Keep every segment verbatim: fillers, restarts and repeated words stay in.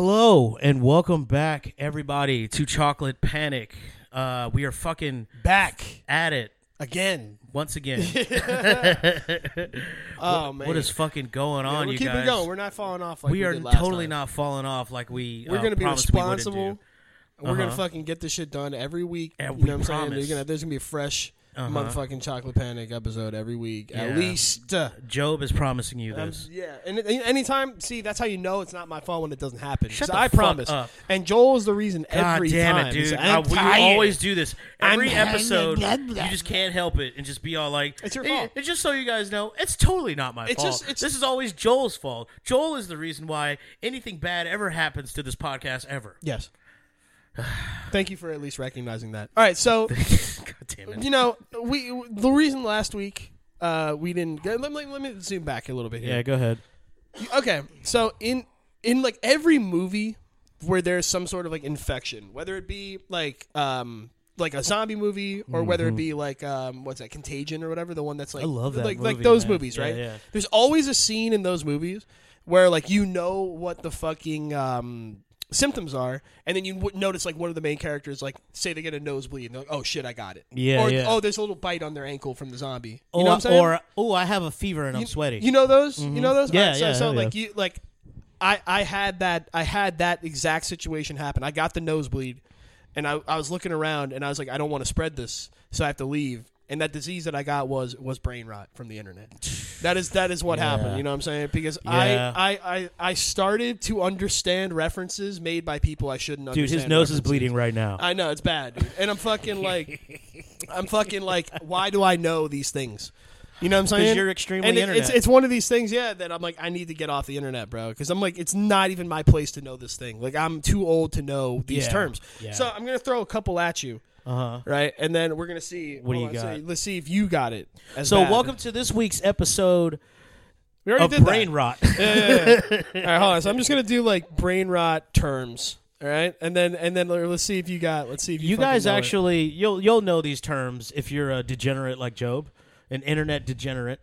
Hello and welcome back, everybody, to Chocolate Panic. Uh, we are fucking back at it again, once again. Oh what, man, what is fucking going yeah, on, we're you keeping guys? going. We're not falling off. Like we, we are did last totally time. not falling off like we. We're uh, gonna be promised we wouldn't responsible. do. We're Uh-huh. gonna fucking get this shit done every week. And you we know what I'm saying? promise. There's gonna, there's gonna be a fresh Uh-huh. motherfucking Chocolate Panic episode every week, Yeah. at least. Uh, Job is promising you um, this. yeah, and, and anytime, see, that's how you know it's not my fault when it doesn't happen. Shut 'Cause the I fuck promise. up. And Joel is the reason God every damn time. it, He's dude! like, I'm Uh, we tired. always do this every I'm- episode. You just can't help it and just be all like, It's your "Hey, fault." And just so you guys know, it's totally not my It's fault. just- it's- this is always Joel's fault. Joel is the reason why anything bad ever happens to this podcast ever. Yes. Thank you for at least recognizing that. All right, so God damn it! you know, we the reason last week uh, we didn't. Let me, let me zoom back a little bit here. Yeah, go ahead. Okay, so in in like every movie where there's some sort of like infection, whether it be like um like a zombie movie or whether it be like um what's that, Contagion or whatever, the one that's like I love that like like movie, those man. movies, Yeah, right? yeah. There's always a scene in those movies where like you know what the fucking um symptoms are, and then you w- notice like one of the main characters, like say they get a nosebleed, and they're like, oh shit, I got it. Yeah, or yeah. oh, there's a little bite on their ankle from the zombie. You Or, know what I'm saying? or oh, I have a fever and I'm you, sweaty. You know those? You know those? Yeah, Alright, so, yeah, So hell like yeah. you like, I I had that I had that exact situation happen. I got the nosebleed, and I I was looking around, and I was like, I don't want to spread this, so I have to leave. And that disease that I got was was brain rot from the internet. That is that is what Yeah. happened. You know what I'm saying? Because Yeah. I, I, I I started to understand references made by people I shouldn't Dude, understand. his nose is references. bleeding right now. I know it's bad, dude. And I'm fucking like, I'm fucking like, why do I know these things? You know what I'm saying? Because you're extremely and it, internet. it's it's one of these things, yeah, that I'm like, I need to get off the internet, bro. Because I'm like, it's not even my place to know this thing. Like, I'm too old to know these Yeah. terms. Yeah. So I'm gonna throw a couple at you, Uh-huh. right? And then we're gonna see. What do hold you on, got? so let's see if you got it. As So bad. welcome to this week's episode We already of did Brain that. Rot. Yeah, yeah, yeah. All right, hold on. So I'm just gonna do like brain rot terms. All right, and then and then let's see if you got. Let's see if you. You fucking guys know it. actually, you'll you'll know these terms if you're a degenerate like Job, an internet degenerate,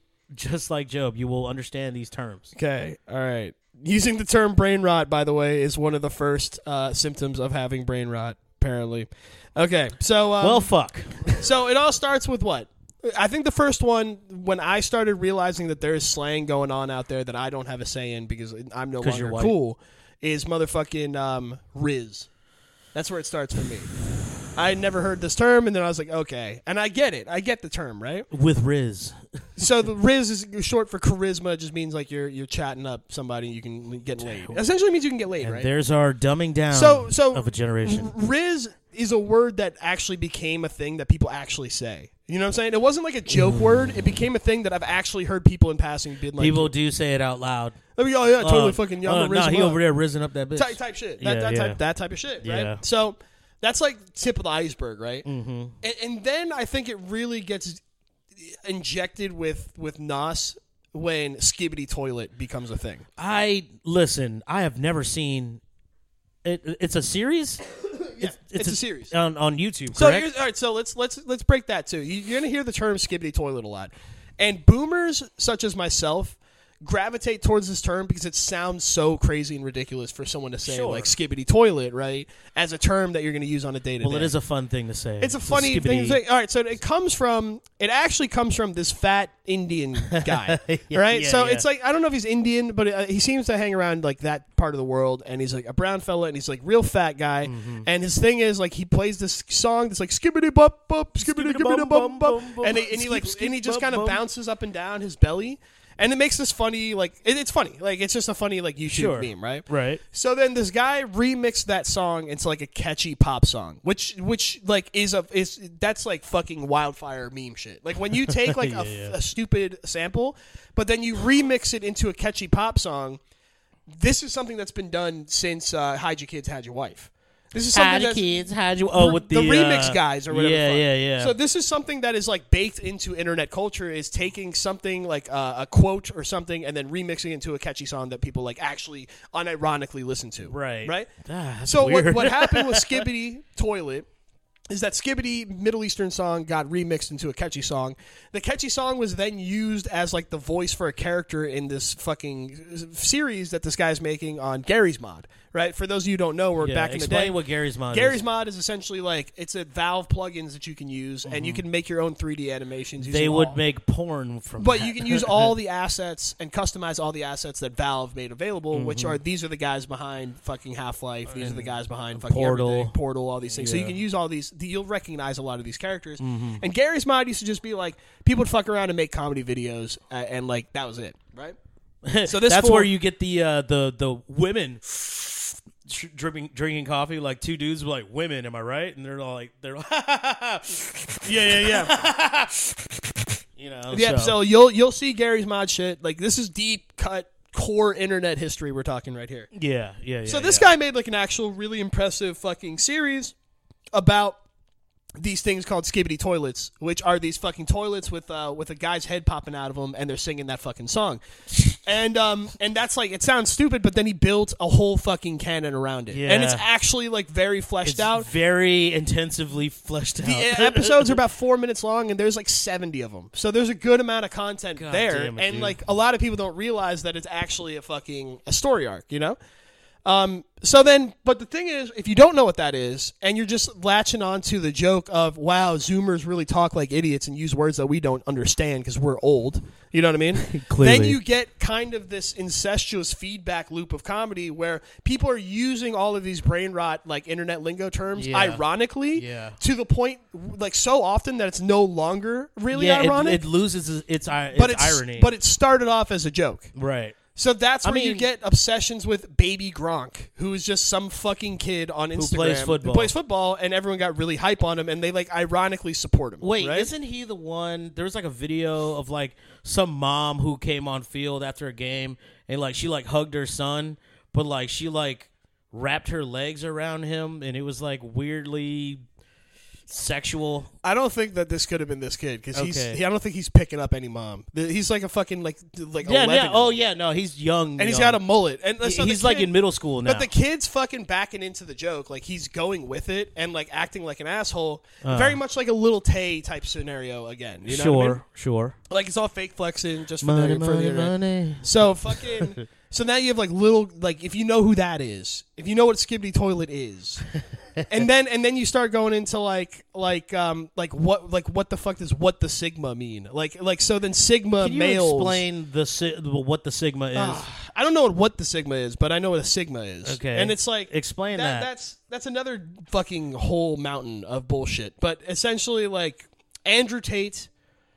just like Job. You will understand these terms. Okay, all right. Using the term brain rot, by the way, is one of the first uh, symptoms of having brain rot, apparently. Okay, so um, well, fuck. so it all starts with what? I think the first one, when I started realizing that there is slang going on out there that I don't have a say in because I'm no 'Cause longer you're white. cool, is motherfucking um, Riz. That's where it starts for me. I had never heard this term, and then I was like, okay. And I get it. I get the term, right? With Riz. So the Riz is short for charisma. It just means like you're you're chatting up somebody, you can get laid. Essentially means you can get laid, And right? there's our dumbing down So so of a generation. Riz is a word that actually became a thing that people actually say. You know what I'm saying? It wasn't like a joke word. It became a thing that I've actually heard people in passing be like, People do say it out loud. oh yeah, totally Uh, fucking uh, young. nah, he over there risen up that bitch. type, type shit. That, Yeah, that, yeah. Type, that type of shit, right? Yeah. So that's like tip of the iceberg, right? Mm-hmm. And, and then I think it really gets injected with with Nas when Skibbity Toilet becomes a thing. I listen. I have never seen. It, it's a series. Yeah, it's, a, series. on on YouTube. So correct? here's, all right, so let's let's let's break that too. You- You're gonna hear the term Skibbity Toilet a lot, and boomers such as myself gravitate towards this term because it sounds so crazy and ridiculous for someone to say Sure. like Skibbity Toilet, right? As a term that you're gonna use on a day to day. Well, it is a fun thing to say. It's a funny thing to say. All right, so it comes from, it actually comes from this fat Indian guy, Yeah, right? yeah, so yeah. it's like, I don't know if he's Indian, but uh, he seems to hang around like that part of the world, and he's like a brown fella, and he's like real fat guy, Mm-hmm. and his thing is like he plays this song that's like skibbity bop bop skibbity gibbity bop bop, and he, and he like and he just kind of bounces up and down his belly. And it makes this funny, like, it, it's funny. Like, it's just a funny, like, YouTube Sure. meme, right? Right. So then this guy remixed that song into, like, a catchy pop song, which, which like, is a, is, that's, like, fucking wildfire meme shit. Like, when you take, like, Yeah, a, yeah. a stupid sample, but then you remix it into a catchy pop song, this is something that's been done since uh, Hide Your Kids, Had Your Wife. This is something How'd you that's... kids? How'd you? Oh, with the, the remix uh, guys or whatever. Yeah, the fuck. yeah, yeah. So this is something that is like baked into internet culture. Is taking something like uh, a quote or something and then remixing it into a catchy song that people like actually unironically listen to. Right. Right. Ah, that's So weird. what what happened with Skibbity Toilet is that Skibbity Middle Eastern song got remixed into a catchy song. The catchy song was then used as like the voice for a character in this fucking series that this guy's making on Gary's Mod. right? For those of you who don't know, we're Yeah, back in the explain day. what Gary's Mod Gary's is. Mod is essentially like it's a Valve plugins that you can use, and you can make your own three D animations. Using They would all, make porn from but that. you can use all the assets and customize all the assets that Valve made available, which Mm-hmm. are these are the guys behind fucking Half-Life, these are the guys behind fucking Portal. everything, Portal, all these things. So you Yeah. can use all these. You'll recognize a lot of these characters. Mm-hmm. And Gary's Mod used to just be like people would fuck around and make comedy videos, uh, and like that was it, right? So this That's fool- where you get the uh, the the women drinking drinking coffee. Like two dudes were like, "Women, am I right?" And they're all like, "They're like, yeah, yeah, yeah. you know." Yeah, so. so you'll you'll see Gary's Mod shit. Like this is deep cut core internet history we're talking right here. yeah, yeah, yeah. So this yeah. guy made like an actual really impressive fucking series about these things called Skibbity Toilets, which are these fucking toilets with uh, with a guy's head popping out of them, and they're singing that fucking song. And um and that's like it sounds stupid, but then he built a whole fucking canon around it, and it's Yeah. actually like very fleshed It's out. very intensively fleshed out. The episodes are about four minutes long, and there's like seventy of them. So there's a good amount of content God there, damn it, and dude. like a lot of people don't realize that it's actually a fucking a story arc, you know. Um. So then, but the thing is, if you don't know what that is, and you're just latching on to the joke of wow, Zoomers really talk like idiots and use words that we don't understand because we're old, you know what I mean? Clearly. Then you get kind of this incestuous feedback loop of comedy where people are using all of these brain rot like internet lingo terms, Yeah. ironically, Yeah. to the point like so often that it's no longer really yeah, ironic. It, it loses its, its, its but it's irony. but it started off as a joke. right. So that's I where you mean- get obsessions with Baby Gronk, who is just some fucking kid on Instagram plays football. who plays football, and everyone got really hype on him, and they like ironically support him. Wait, right? isn't he the one? There was like a video of like some mom who came on field after a game and like she like hugged her son, but like she like wrapped her legs around him and it was like weirdly sexual. I don't think that this could have been this kid because he's. Okay. He, I don't think he's picking up any mom. The- He's like a fucking like like Yeah, eleven. yeah. Oh yeah, no, he's young, and he's young. got a mullet, and He- so the he's like kid- in middle school now. But the kid's fucking backing into the joke, like he's going with it and like acting like an asshole, very much like a Little Tay type scenario again. You know sure, what I mean? sure. Like it's all fake flexing just for Money, the for the money, internet. money. So fucking. So now you have like little like if you know who that is, if you know what Skibbity Toilet is, and then and then you start going into like like um like what like what the fuck does what the Sigma mean? Like like so then Sigma Can you males. explain the si- what the sigma is? Ah, I don't know what the Sigma is, but I know what a Sigma is. Okay. And it's like Explain that, that. That's that's another fucking whole mountain of bullshit. But essentially, like Andrew Tate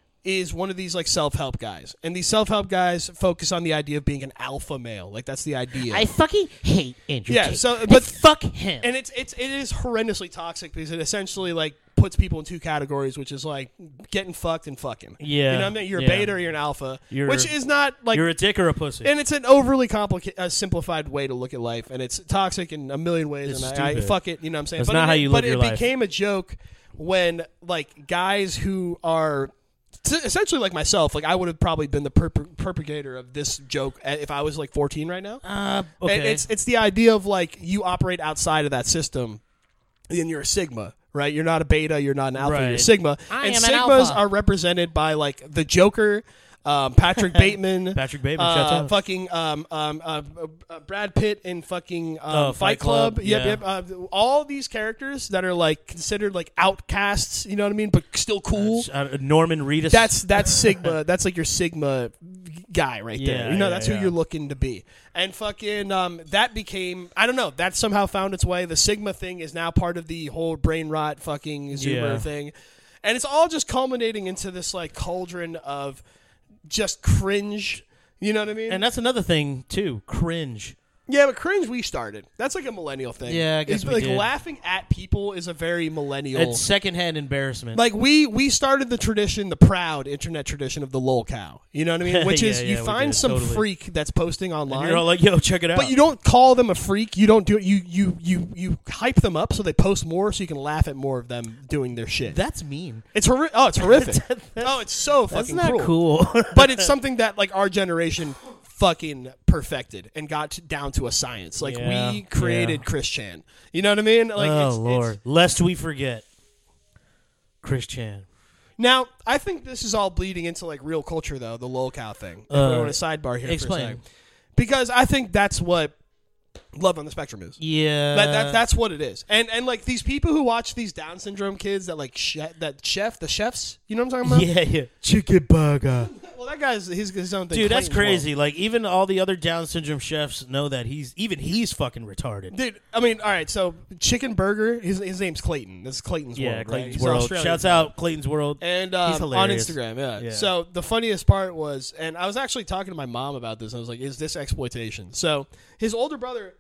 is one of these like self-help guys, and these self-help guys focus on the idea of being an alpha male. Like that's the idea. I fucking hate Andrew Yeah, Tate. so- I but- fuck him. and it's it's it is horrendously toxic because it essentially like puts people in two categories, which is like getting fucked and fucking. Yeah, you know what I mean? You're yeah. a beta or you're an alpha, You're- which is not like You're a dick or a pussy. and it's an overly complicated, uh, simplified way to look at life, and it's toxic in a million ways. It's and I, I stupid. fuck it, you know what I'm saying? That's but not it, how you but live your it life. became a joke when like guys who are t- essentially like myself, like I would have probably been the perp- perpetrator of this joke uh, if I was like fourteen right now. uh, okay. And it's it's the idea of like you operate outside of that system, and you're a sigma. Right, you're not a beta, you're not an alpha, you're a Right. sigma, I and am an sigmas alpha. are represented by like the Joker, um, Patrick Bateman, Patrick Bateman, uh, shut up. fucking um, um, uh, uh, Brad Pitt in fucking um, Oh, Fight Fight Club. Club, Yep, yeah. yep. Uh, all these characters that are like considered like outcasts, you know what I mean, but still cool. Uh, Norman Reedus. That's that's Sigma. That's like your Sigma guy right there. Yeah, You know, yeah, that's yeah. who you're looking to be. And fucking um, that became I don't know. That somehow found its way. The Sigma thing is now part of the whole brain rot fucking Zoomer Yeah. thing, and it's all just culminating into this like cauldron of just cringe. You know what I mean? and that's another thing too. Cringe. Yeah, but cringe we started. That's like a millennial thing. Yeah, I guess It's we like did. laughing at people is a very millennial. It's secondhand embarrassment. like we we started the tradition, the proud internet tradition of the lol cow. You know what I mean? Which Yeah, is yeah, you we find did, some totally. freak that's posting and online. you're all like, "Yo, check it out." but you don't call them a freak. You don't do it. You you you you hype them up so they post more, so you can laugh at more of them doing their shit. That's mean. it's horrific. Oh, it's horrific. That's- oh, it's so That's fucking not cruel. cool. But it's something that like our generation fucking perfected and got to, down to a science. Like Yeah, we created yeah. Chris Chan. You know what I mean? Like oh it's, Lord, It's, lest we forget, Chris Chan. now I think this is all bleeding into like real culture though. The lol cow thing. If Uh, we want to sidebar here for a explain. second. Because I think that's what Love on the Spectrum is. Yeah, That, that that's what it is. And and like these people who watch these Down syndrome kids that like chef, that chef the chefs, you know what I'm talking about? yeah, yeah. Chicken burger. Well, that guy's his, his own thing. Dude, that's Clayton's crazy. Like, even all the other Down syndrome chefs know that he's even he's fucking retarded. Dude, I mean, all right. So Chicken Burger, his his name's Clayton. This is Clayton's yeah, World. Clayton's right? He's World. Australian. Shouts out Clayton's World. And He's um, on hilarious. Instagram, yeah. Yeah. So the funniest part was, and I was actually talking to my mom about this. I was like, "Is this exploitation?" So his older brother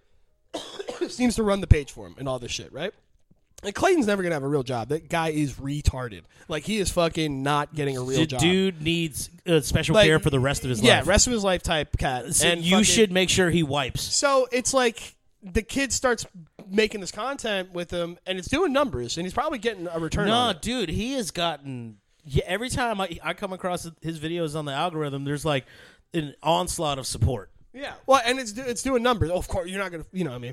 seems to run the page for him and all this shit, right? And Clayton's never gonna have a real job. That guy is retarded. Like, he is fucking not getting a real The job. dude needs uh, special Like, care for the rest of his yeah, life. rest of his life type cat. So and you fucking- should make sure he wipes. So it's like the kid starts making this content with him, and it's doing numbers, and he's probably getting a return No, on it. dude, he has gotten. Yeah, every time I, I come across his videos on the algorithm, there's like an onslaught of support. Yeah, well, and it's do- it's doing numbers. Oh, of course, you're not gonna, you know what I mean.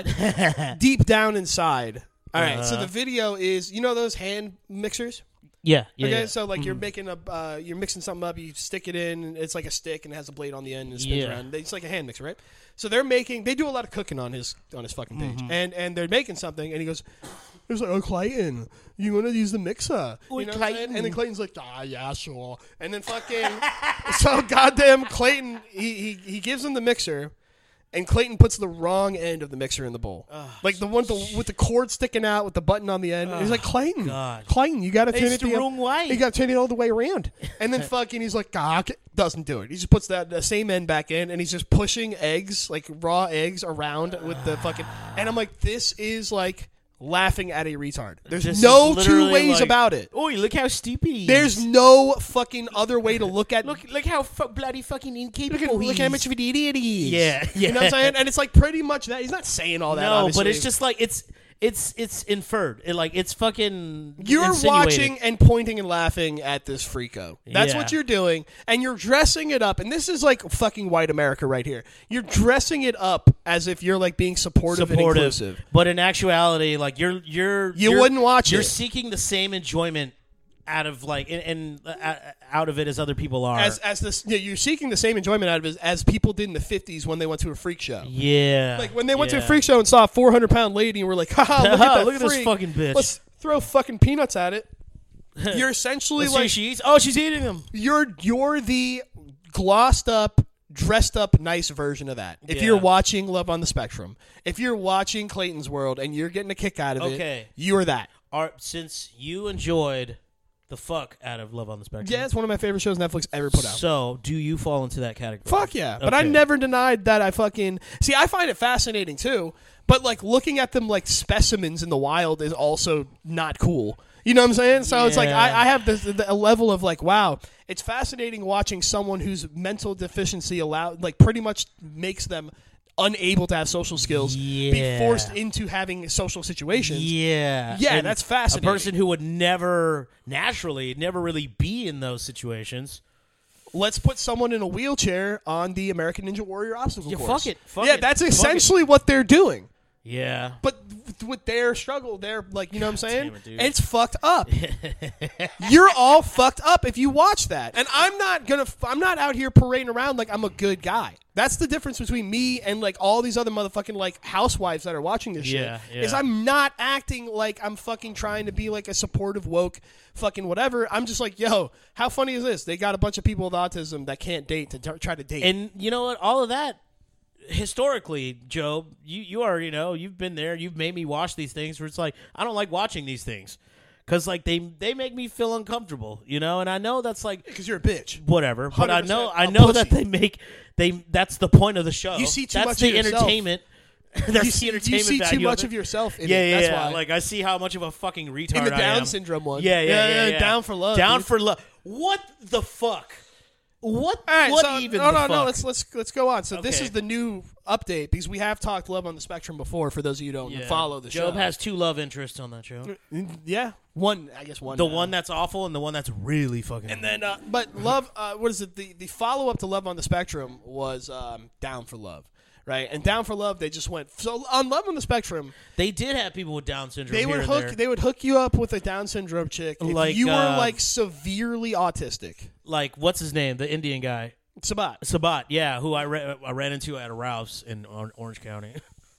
But deep down inside, all right. So Uh-huh. the video is, you know, those hand mixers. Yeah, yeah. Okay, yeah. so like you're making a, uh, you're mixing something up. You stick it in, and it's like a stick, and it has a blade on the end, and it spins Yeah. around. It's like a hand mixer, right? So they're making, they do a lot of cooking on his on his fucking page, Mm-hmm. and and they're making something, and he goes, "He's like, oh Clayton, you want to use the mixer?" Oi, You know what I'm saying? Clayton. And then Clayton's like, "Ah, yeah, sure." And then fucking, so goddamn Clayton, he he he gives him the mixer. And Clayton puts the wrong end of the mixer in the bowl, like the one with the, with the cord sticking out with the button on the end. And he's like, "Clayton, God. Clayton, you got to turn It's it the the wrong way." You got to turn it all the way around." And then fucking, he's like, "Ah, okay," doesn't do it. He just puts that the same end back in, and he's just pushing eggs, like raw eggs, around with the fucking. And I'm like, this is like laughing at a retard. There's This no is two literally ways like, about it. Oh, look how stupid he is. There's no fucking other way to look at. look, look how fu- bloody fucking Look, incapable at, he look is. how much of an idiot he is. Yeah, You know what I'm saying? And it's like pretty much that. He's not saying all that. No, obviously. but it's just like it's it's it's inferred. It, like it's fucking. You're insinuated. watching and pointing and laughing at this freako. That's Yeah. what you're doing, and you're dressing it up. And this is like fucking white America right here. You're dressing it up as if you're like being supportive, and supportive, inclusive. but in actuality, like you're you're You you're- wouldn't watch You're it. seeking the same enjoyment out of like and, and uh, out of it as other people are. As as this, yeah, you're seeking the same enjoyment out of it as people did in the fifties when they went to a freak show. yeah, Like when they went to a yeah. freak show and saw a four hundred pound lady and were like, haha, look at that Look at this freak. fucking bitch. Let's throw fucking peanuts at it. You're essentially Let's see like if she eats. Oh, she's eating them. you're you're the glossed up, dressed up, nice version of that. If Yeah. you're watching Love on the Spectrum, if you're watching Clayton's World and you're getting a kick out of Okay. it, you're that. Are since you enjoyed the fuck out of Love on the Spectrum. Yeah, it's one of my favorite shows Netflix ever put out. So, do you fall into that category? Fuck yeah. But I Okay. never denied that I fucking... See, I find it fascinating, too. But, like, looking at them like specimens in the wild is also not cool. You know what I'm saying? So it's like Yeah. I, I have this the, a level of like, wow, it's fascinating watching someone whose mental deficiency allow like pretty much makes them unable to have social skills be Yeah. forced into having social situations. Yeah. Yeah, And that's fascinating. A person who would never naturally never really be in those situations. Let's put someone in a wheelchair on the American Ninja Warrior obstacle Yeah, course. fuck it. Fuck yeah, it. that's Fuck it. essentially what they're doing. Yeah. But with their struggle, they're like, you know what I'm saying? damn it, dude. It's fucked up. You're all fucked up if you watch that. And I'm not gonna. I'm not out here parading around like I'm a good guy. That's the difference between me and like all these other motherfucking like housewives that are watching this Yeah, shit. yeah. Is I'm not acting like I'm fucking trying to be like a supportive woke fucking whatever. I'm just like, yo, how funny is this? They got a bunch of people with autism that can't date to t- try to date. And you know what? All of that, historically, Joe, you, you already know. You've been there. You've made me watch these things where it's like, I don't like watching these things. Because, like, they they make me feel uncomfortable, you know? And I know that's, like, Because you're a bitch. whatever. But I know I a know pussy. that they make, they that's the point of the show. You see too that's much the of yourself. entertainment. that's You the see, entertainment you see too value much it. of yourself in Yeah, it. yeah, That's yeah. why. Like, I see how much of a fucking retard in the I Down am. syndrome one. Yeah, yeah, yeah, yeah. Down for love. Down dude. for love. What the fuck? What? All right, what so, even? no, the no, no. fuck? Let's let's let's go on. So this Okay. is the new update because we have talked Love on the Spectrum before. For those of you who don't Yeah. follow the Job show, has two love interests on that show. yeah, one I guess one. The now. one that's awful and the one that's really fucking. and then, uh, but Love. Uh, what is it? The the follow up to Love on the Spectrum was um, Down for Love, right? And Down for Love, they just went so on Love on the Spectrum. they did have people with Down syndrome. They here would and hook. there. They would hook you up with a Down syndrome chick if Like, you were uh, like severely autistic. like what's his name? The Indian guy, Sabat. Sabat. Yeah, who I, ra- I ran into at a Ralph's in Or- Orange County.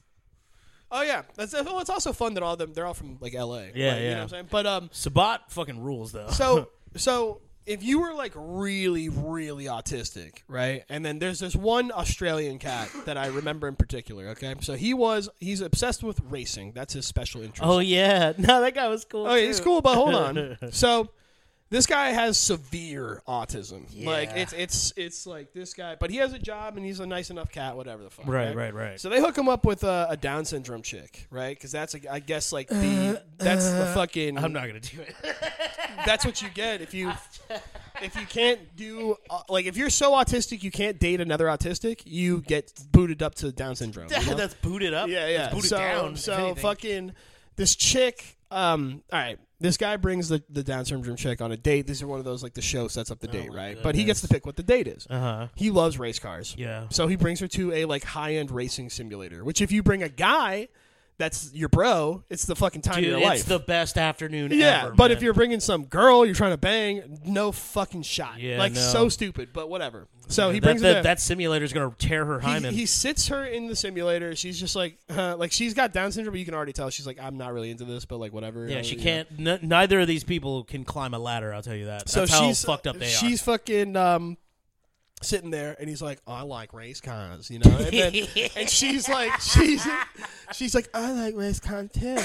Oh yeah, that's well. It's also fun that all of them they're all from like L A. Yeah, right? yeah. You know what I'm saying? But um, Sabat fucking rules though. so so if you were like really really autistic, right? And then there's this one Australian cat that I remember in particular. Okay, so he was he's obsessed with racing. That's his special interest. oh yeah, no, that guy was cool. Oh, yeah, too. he's cool, but hold on. So this guy has severe autism. Yeah. Like it's it's it's like this guy, but he has a job and he's a nice enough cat, whatever the fuck. Right, right, right. So they hook him up with a, a Down syndrome chick, right? Because that's a, I guess like the that's the fucking. I'm not gonna do it. That's what you get if you if you can't do uh, like if you're so autistic you can't date another autistic, you get booted up to Down syndrome. You know? That's booted up. Yeah, yeah. That's booted so, down. if So anything. fucking this chick. Um. All right. This guy brings the, the Down syndrome chick on a date. These are one of those like the show sets up the date, my right? But he gets to goodness. pick what the date is. Uh huh. He loves race cars. Yeah. So he brings her to a like high end racing simulator. Which if you bring a guy, that's your bro. It's the fucking time Dude, of your it's life. the best afternoon yeah, ever. but man. if you're bringing some girl you're trying to bang, no fucking shot. Yeah, like no. so stupid, but whatever. So he that, brings that, her there. that simulator's gonna tear her He, hymen. he sits her in the simulator. She's just like, uh, like she's got Down syndrome, but you can already tell she's like, I'm not really into this, but like whatever. yeah, uh, she you can't. N- neither of these people can climb a ladder. I'll tell you that. That's So how she's fucked up they she's fucking um, sitting there, and he's like, oh, I like race cars, you know. And, then, and she's like, she's she's like, I like race cars too.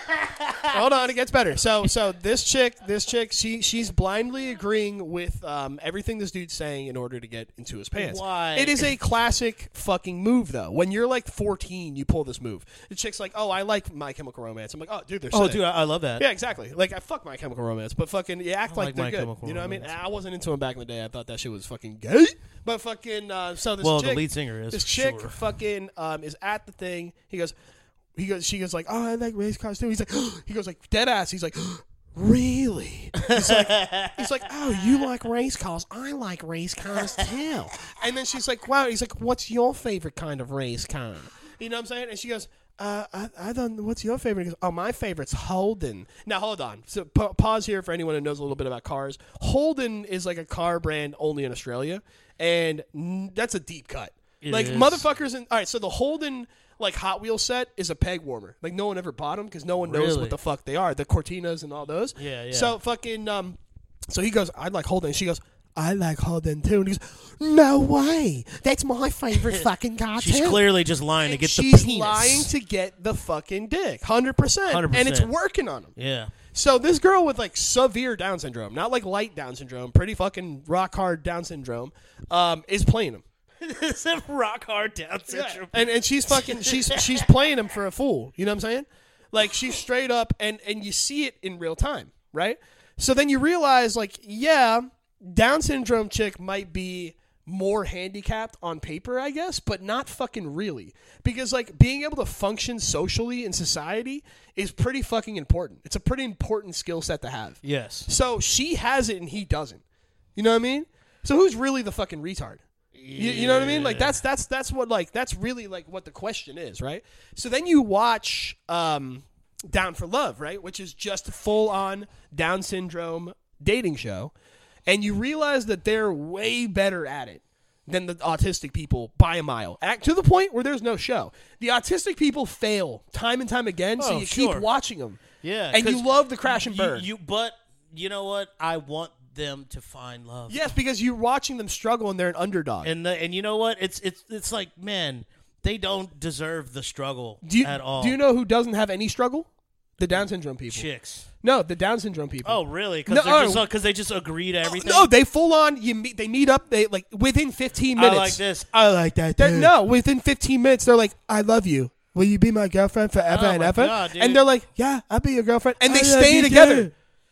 Hold on, it gets better. So so this chick, this chick, she she's blindly agreeing with um, everything this dude's saying in order to get into his pants. Why? It is a classic fucking move, though. When you're like fourteen, you pull this move. The chick's like, oh, I like My Chemical Romance. I'm like, oh, dude, they're Oh, sick. dude, I, I love that. Yeah, exactly. Like I fuck My Chemical Romance, but fucking you act I like, like they're My good. Chemical You know what I mean? Romance. I wasn't into them back in the day. I thought that shit was fucking gay. But fucking uh, so this Well, chick, the lead singer is this for chick sure. fucking um, is at the thing. He goes, he goes, she goes like, oh, I like race cars too. He's like, he goes like dead ass. He's like, really? He's like, he's like, oh, you like race cars? I like race cars too. And then she's like, wow. He's like, what's your favorite kind of race car? You know what I'm saying? And she goes, uh, I, I don't know. What's your favorite? He goes, oh, my favorite's Holden. Now, hold on. So pa- pause here for anyone who knows a little bit about cars. Holden is like a car brand only in Australia, and n- that's a deep cut. It like, is. motherfuckers. In, all right, so the Holden, like, Hot Wheels set is a peg warmer. Like, no one ever bought them because no one knows Really? what the fuck they are. The Cortinas and all those. Yeah, yeah. So, fucking, um, so he goes, I like Holden. She goes, I like Holden too. And he goes, no way. That's my favorite fucking car She's too. clearly just lying to And get the she's penis. lying to get the fucking dick, hundred percent, one hundred and it's percent. working on him. Yeah. So this girl with like severe Down syndrome, not like light Down syndrome, pretty fucking rock hard Down syndrome, um, is playing him. It's a rock hard Down syndrome. And and she's fucking she's she's playing him for a fool. You know what I'm saying? Like she's straight up, and and you see it in real time, right? So then you realize, like, yeah, Down syndrome chick might be more handicapped on paper, I guess, but not fucking really. Because, like, being able to function socially in society is pretty fucking important. It's a pretty important skill set to have. Yes. So she has it and he doesn't. You know what I mean? So who's really the fucking retard? You, you know what I mean? Like that's that's that's what like that's really like what the question is, right? So then you watch um, Down for Love, right, which is just a full on Down syndrome dating show, and you realize that they're way better at it than the autistic people by a mile. Act to the point where there's no show. The autistic people fail time and time again, so Oh, you sure. keep watching them. Yeah. And you 'cause love the crash and you- burn. You, but you know what? I want them to find love. Yes, because you're watching them struggle and they're an underdog. And the, and you know what? It's it's it's like, man, they don't deserve the struggle do you, at all. Do you know who doesn't have any struggle? The Down syndrome people. Chicks? No, the Down syndrome people. Oh, really? Because No, they're just oh. because they just agree to everything. No, they full on. You meet. They meet up. They like within fifteen I minutes. like this. I like that. They're- Dude. No, within fifteen minutes, they're like, "I love you. Will you be my girlfriend forever Oh and my ever?" God, dude. and they're like, "Yeah, I'll be your girlfriend." And they I love stay you together, too.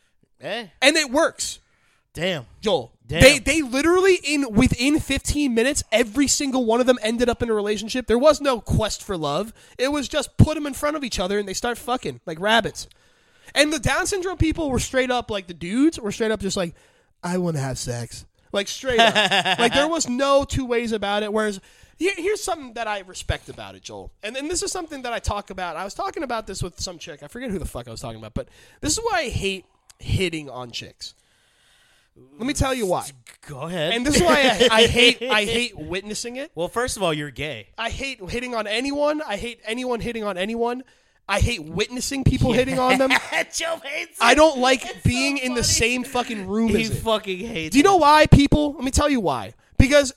Eh? and it works. Damn. Joel, Damn. they they literally in within fifteen minutes, every single one of them ended up in a relationship. There was no quest for love. It was just put them in front of each other and they start fucking like rabbits. And the Down syndrome people were straight up like the dudes were straight up just like, I want to have sex. Like straight up. Like there was no two ways about it. Whereas here, here's something that I respect about it, Joel. And then this is something that I talk about. I was talking about this with some chick. I forget who the fuck I was talking about, but this is why I hate hitting on chicks. Let me tell you why. Go ahead. And this is why I, I hate I hate witnessing it. Well, first of all, you're gay. I hate hitting on anyone. I hate anyone hitting on anyone. I hate witnessing people hitting on them. Joe hates I don't like It's being so in the funny. same fucking room He as it. fucking hates Do you know it. why, people? Let me tell you why. Because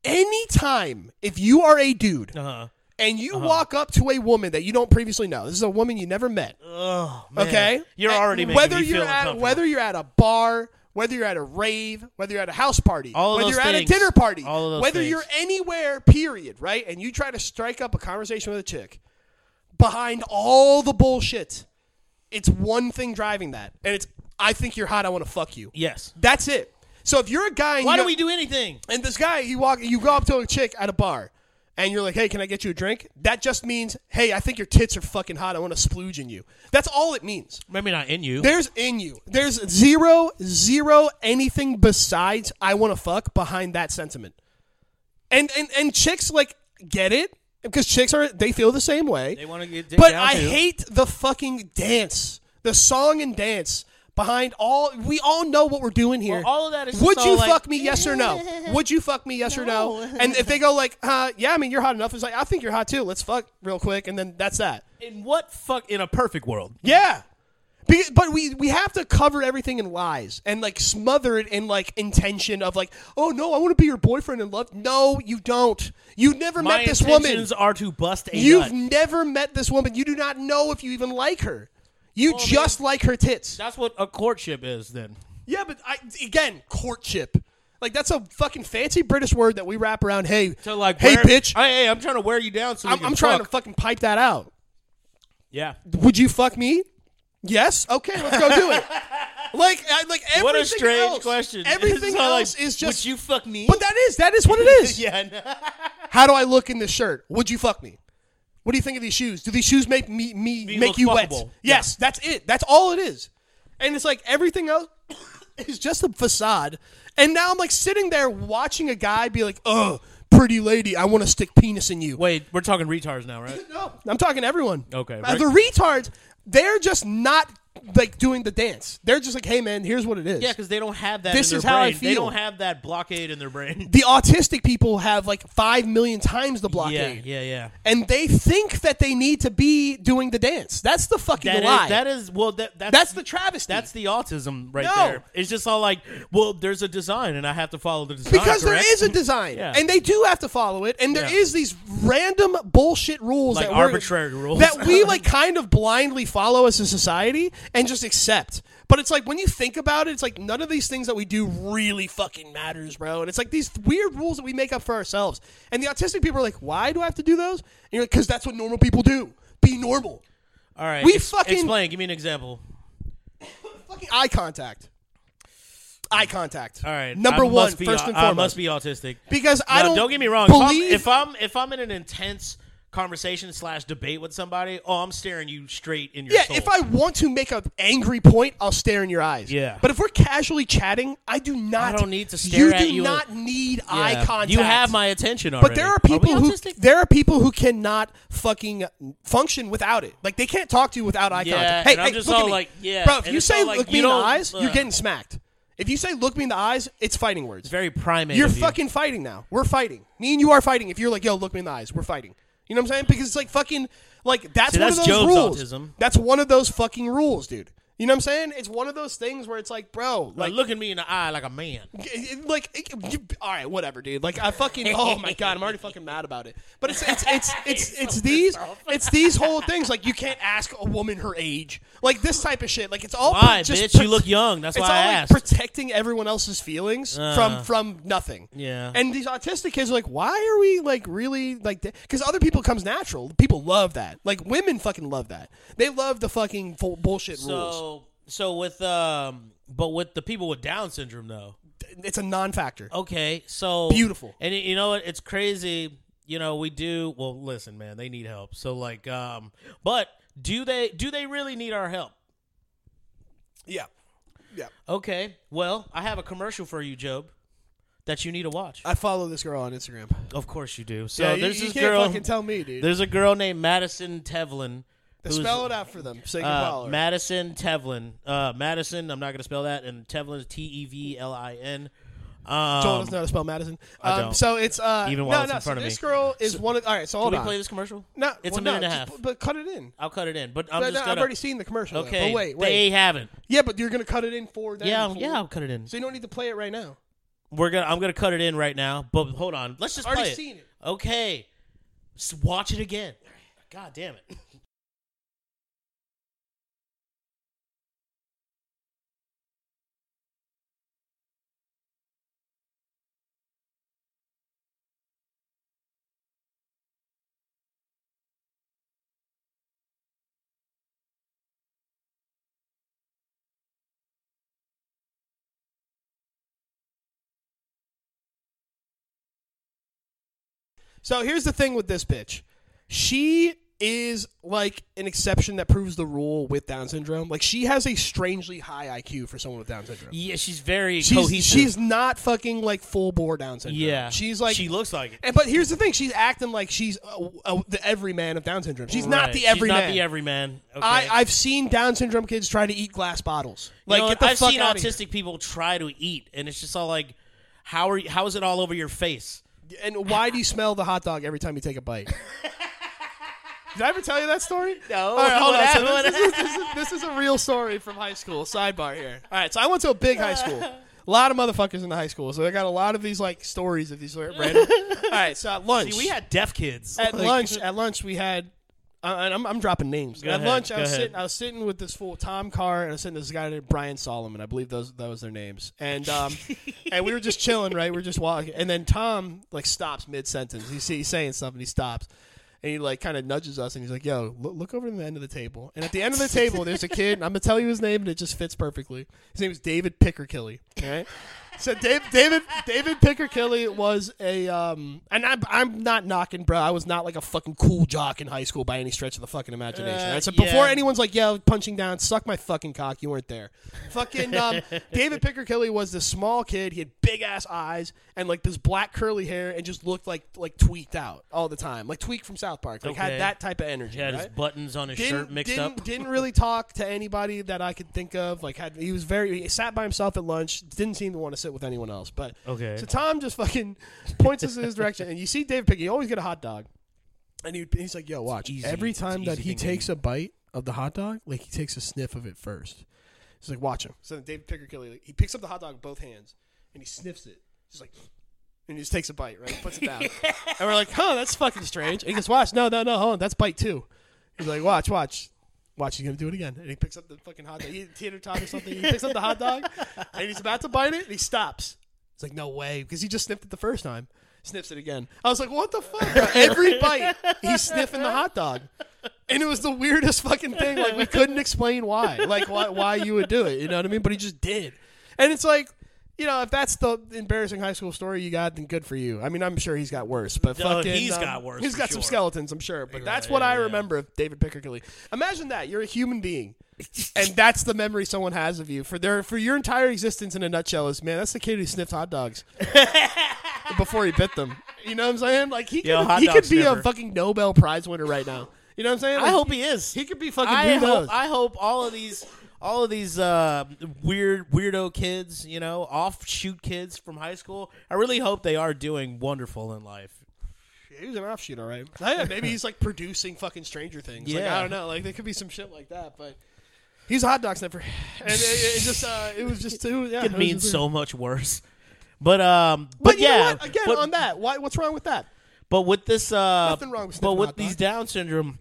anytime, if you are a dude Uh-huh. and you walk up to a woman that you don't previously know, this is a woman you never met, Oh, man. okay? You're And already making whether me you're feel at uncomfortable. whether you're at a bar, whether you're at a rave, whether you're at a house party, All of whether those you're at a things. dinner party, All of those whether things. you're anywhere, period, right? And you try to strike up a conversation with a chick, behind all the bullshit, it's one thing driving that, and it's I think you're hot. I want to fuck you. Yes. That's it. So if you're a guy, and Why you do go- we do anything? and this guy, you walk, you go up to a chick at a bar, and you're like, "Hey, can I get you a drink?" That just means, "Hey, I think your tits are fucking hot. I want to splooge in you." That's all it means. Maybe not in you. There's in you. There's zero, zero anything besides "I want to fuck" behind that sentiment. And and and chicks like get it because chicks are they feel the same way. They want to get dick But down I too. hate the fucking dance, the song and dance behind all. We all know what we're doing here. Well, all of that is just Would all you like- fuck me? Yes or no? Would you fuck me? Yes or no? And if they go like, uh, yeah, I mean, you're hot enough. It's like, I think you're hot too. Let's fuck real quick, and then that's that. In what fuck in a perfect world? Yeah. Because, but we, we have to cover everything in lies and like smother it in like intention of like, oh no, I want to be your boyfriend and love. No, you don't. You never My met this woman. intentions are to bust a You've nut. never met this woman. You do not know if you even like her. You Well, I just like her tits. That's what a courtship is then. Yeah, but I, again, courtship. Like that's a fucking fancy British word that we wrap around. Hey, To like, hey, wear- bitch. Hey, hey, I'm trying to wear you down so we I'm, can I'm trying to fuck. fucking pipe that out. Yeah. Would you fuck me? Yes. Okay, let's go do it. Like, I, like everything What a strange else, question. Everything It's not like, else is just. Would you fuck me? But that is that is what it is. yeah. I know. How do I look in this shirt? Would you fuck me? What do you think of these shoes? Do these shoes make me me Me make look you wet? fuckable. Yes, that's it. That's all it is. And it's like everything else is just a facade. And now I'm like sitting there watching a guy be like, "Oh, pretty lady, I want to stick penis in you." Wait, we're talking retards now, right? No, I'm talking to everyone. Okay, Uh, the retards, they're just not like doing the dance. They're just like, "Hey, man, here's what it is." Yeah, because they don't have that This in is their how I brain. They feel. don't have that blockade in their brain. The autistic people have like five million times the Yeah, blockade. yeah, yeah. And they think that they need to be doing the dance. That's the fucking That lie. is, that is well. That, that's That's the travesty. That's the autism right No. there. It's just all like, well, there's a design, and I have to follow the design. because correct? there is a design, Yeah. and they do have to follow it. And there Yeah. is these random bullshit rules, Like that we're- arbitrary rules. that we like kind of blindly follow as a society and just accept. But it's like when you think about it, it's like none of these things that we do really fucking matters, bro. And it's like these weird rules that we make up for ourselves. And the autistic people are like, "Why do I have to do those?" And you're like, "Because that's what normal people do. Be normal." All right, we ex- fucking- explain. Give me an example. Fucking eye contact. Eye contact. All right, Number I one, must be, first and I foremost. must be autistic. Because I No, don't. don't get me wrong. Believe, If I'm, if I'm if I'm in an intense conversation slash debate with somebody, oh, I'm staring you straight in your yeah, soul. if I want to make an angry point, I'll stare in your eyes. Yeah. But if we're casually chatting, I do not. I don't need to stare you at do you. not need Yeah. eye contact. You have my attention already. But there are people we who autistic? there are people who cannot fucking function without it. Like they can't talk to you without eye Yeah, contact. Hey, and I'm hey, just look all at me. like, yeah, Bro, if and you it's say all like, look you me in the don't- eyes, uh, you're getting smacked. If you say look me in the eyes, it's fighting words. It's very primate. You're of you. fucking fighting now. We're fighting. Me and you are fighting. If you're like, yo, look me in the eyes, we're fighting. You know what I'm saying? Because it's like fucking like that's See, one that's of those Job's rules. autism. That's one of those fucking rules, dude. You know what I'm saying? It's one of those things where it's like, bro, Like, like, look at me in the eye like a man. it- like, it- you, all right, whatever, dude. Like, I fucking, oh my god, I'm already fucking mad about it. But it's, it's, it's, it's, it's these, it's these whole things. Like, you can't ask a woman her age, like this type of shit. Like, it's all Why, just bitch? pro- You look young. That's it's why all I like asked. protecting everyone else's feelings Uh. from from nothing. Yeah. And these autistic kids are like, why are we like really like? Because other people comes natural. People love that. Like women fucking love that. They love the fucking full bullshit rules. So, so with um, but with the people with Down syndrome though. It's a non-factor. Okay, so Beautiful. And y- you know what? It's crazy. You know, we do. Well, listen, man, they need help. So, like, um, but do they? Do they really need our help? Yeah. Yeah. Okay. Well, I have a commercial for you, Job, that you need to watch. I follow this girl on Instagram. Of course you do. So yeah, you- there's you, this can't girl. fucking tell me, dude. There's a girl named Madison Tevlin Who's- Spell it out for them. So you can Uh, follow her. Madison Tevlin. Uh, Madison, I'm not going to spell that. And Tevlin is T E V L I N. Um, Joel doesn't know how to spell Madison. I Um, don't. So it's uh, Even while no, it's no. in front so of this me. girl is one of. All right, so Can hold we on. play this commercial? No, It's well, a minute no, and a half. just- but cut it in. I'll cut it in. But I'm But, just no, gonna, I've already seen the commercial. though. Okay. But wait, wait. They haven't. Yeah, but you're gonna cut it in for them. Yeah, before- yeah, I'll cut it in. So you don't need to play it right now. We're gonna. I'm gonna cut it in right now. But hold on. Let's just I've already play it. seen it. Okay. Just watch it again. God damn it. So here's the thing with this bitch. She is like an exception that proves the rule with Down syndrome. Like she has a strangely high I Q for someone with Down syndrome. Yeah, she's very She's, cohesive. she's not fucking like full bore Down syndrome. yeah. She's like She looks like it. And, but here's the thing: she's acting like she's uh, uh, the everyman of Down syndrome. She's not Right. the She's everyman. not the everyman. Okay. I, I've seen Down syndrome kids try to eat glass bottles. Like, you know, get the I've fuck seen out of here. autistic people try to eat, and it's just all like, how are you, how is it all over your face? And why do you smell the hot dog every time you take a bite? Did I ever tell you that story? No. All right, hold What on. So happened? this, this, is, this, is, this is a real story from high school. Sidebar here. All right, so I went to a big high school. A lot of motherfuckers in the high school, so I got a lot of these like stories of these like, random. All right, so at lunch, See, we had deaf kids. at Like- lunch, at lunch we had. Uh, and I'm, I'm dropping names. Go at ahead, lunch, I go was ahead. sitting. I was sitting with this fool Tom Carr, and I was sitting with this guy named Brian Solomon. I believe those that was their names. And um, and we were just chilling, right? We were just walking, and then Tom like stops mid sentence. He's, he's saying stuff, and he stops, and he like kind of nudges us, and he's like, "Yo, look, look over to the end of the table." And at the end of the table, there's a kid. I'm gonna tell you his name, and it just fits perfectly. His name is David Pickerkilly. All right. So Dave, David David Pickerkilly was a um, and I'm I'm not knocking, bro. I was not like a fucking cool jock in high school by any stretch of the fucking imagination. Uh, right? So yeah. before anyone's like, "Yo, punching down, suck my fucking cock," you weren't there. Fucking um, David Pickerkilly was this small kid. He had big ass eyes and like this black curly hair, and just looked like like tweaked out all the time, like Tweak from South Park. Like Okay. had that type of energy. He had right? his buttons on his didn't, shirt mixed didn't, up. Didn't really talk to anybody that I could think of. Like had he was very he sat by himself at lunch. Didn't seem to want to sit with anyone else. But Okay. so Tom just fucking points us in his direction, and you see David Pickett. You always get a hot dog, and he, he's like, "Yo, watch." Easy. Every It's time that easy he thinking. takes a bite of the hot dog, like he takes a sniff of it first. He's like, "Watch him." So then David Pickerkilly, like, he picks up the hot dog with both hands, and he sniffs it. He's like. And he just takes a bite, right? Puts it down. And we're like, huh, that's fucking strange. And he goes, watch. No, no, no, hold on. That's bite two. He's like, watch, watch. Watch, he's going to do it again. And he picks up the fucking hot dog. He teeter tot or something. He picks up the hot dog, and he's about to bite it, and he stops. It's like, no way, because he just sniffed it the first time. Sniffs it again. I was like, what the fuck? Bro? Every bite, he's sniffing the hot dog. And it was the weirdest fucking thing. Like, we couldn't explain why. Like, why, why you would do it. You know what I mean? But he just did. And it's like, you know, if that's the embarrassing high school story you got, then good for you. I mean, I'm sure he's got worse, but No, fucking, he's um, got worse, He's for got some sure. skeletons, I'm sure. But that's Right, what yeah, I yeah. remember of David Pickerkilly. Imagine that you're a human being, and that's the memory someone has of you for their for your entire existence. In a nutshell, is man, that's the kid who sniffed hot dogs before he bit them. You know what I'm saying? Like he could Yo, hot he dog could be sniffer. a fucking Nobel Prize winner right now. You know what I'm saying? I Like, hope he is. he could be fucking. I who knows? hope, I hope all of these, all of these uh, weird weirdo kids, you know, offshoot kids from high school. I really hope they are doing wonderful in life. He was an offshoot, all right. Yeah, maybe he's like producing fucking Stranger Things. Like, Yeah. I don't know. Like there could be some shit like that, but he's a hot dog sniffer, and it, it just uh, it was just it was, yeah, It was means just- so much worse. But um, But, but, you know yeah, what? Again, but, on that, why? What's wrong with that? but with this, uh, Nothing wrong with but sniffing with hot these dog. Down syndrome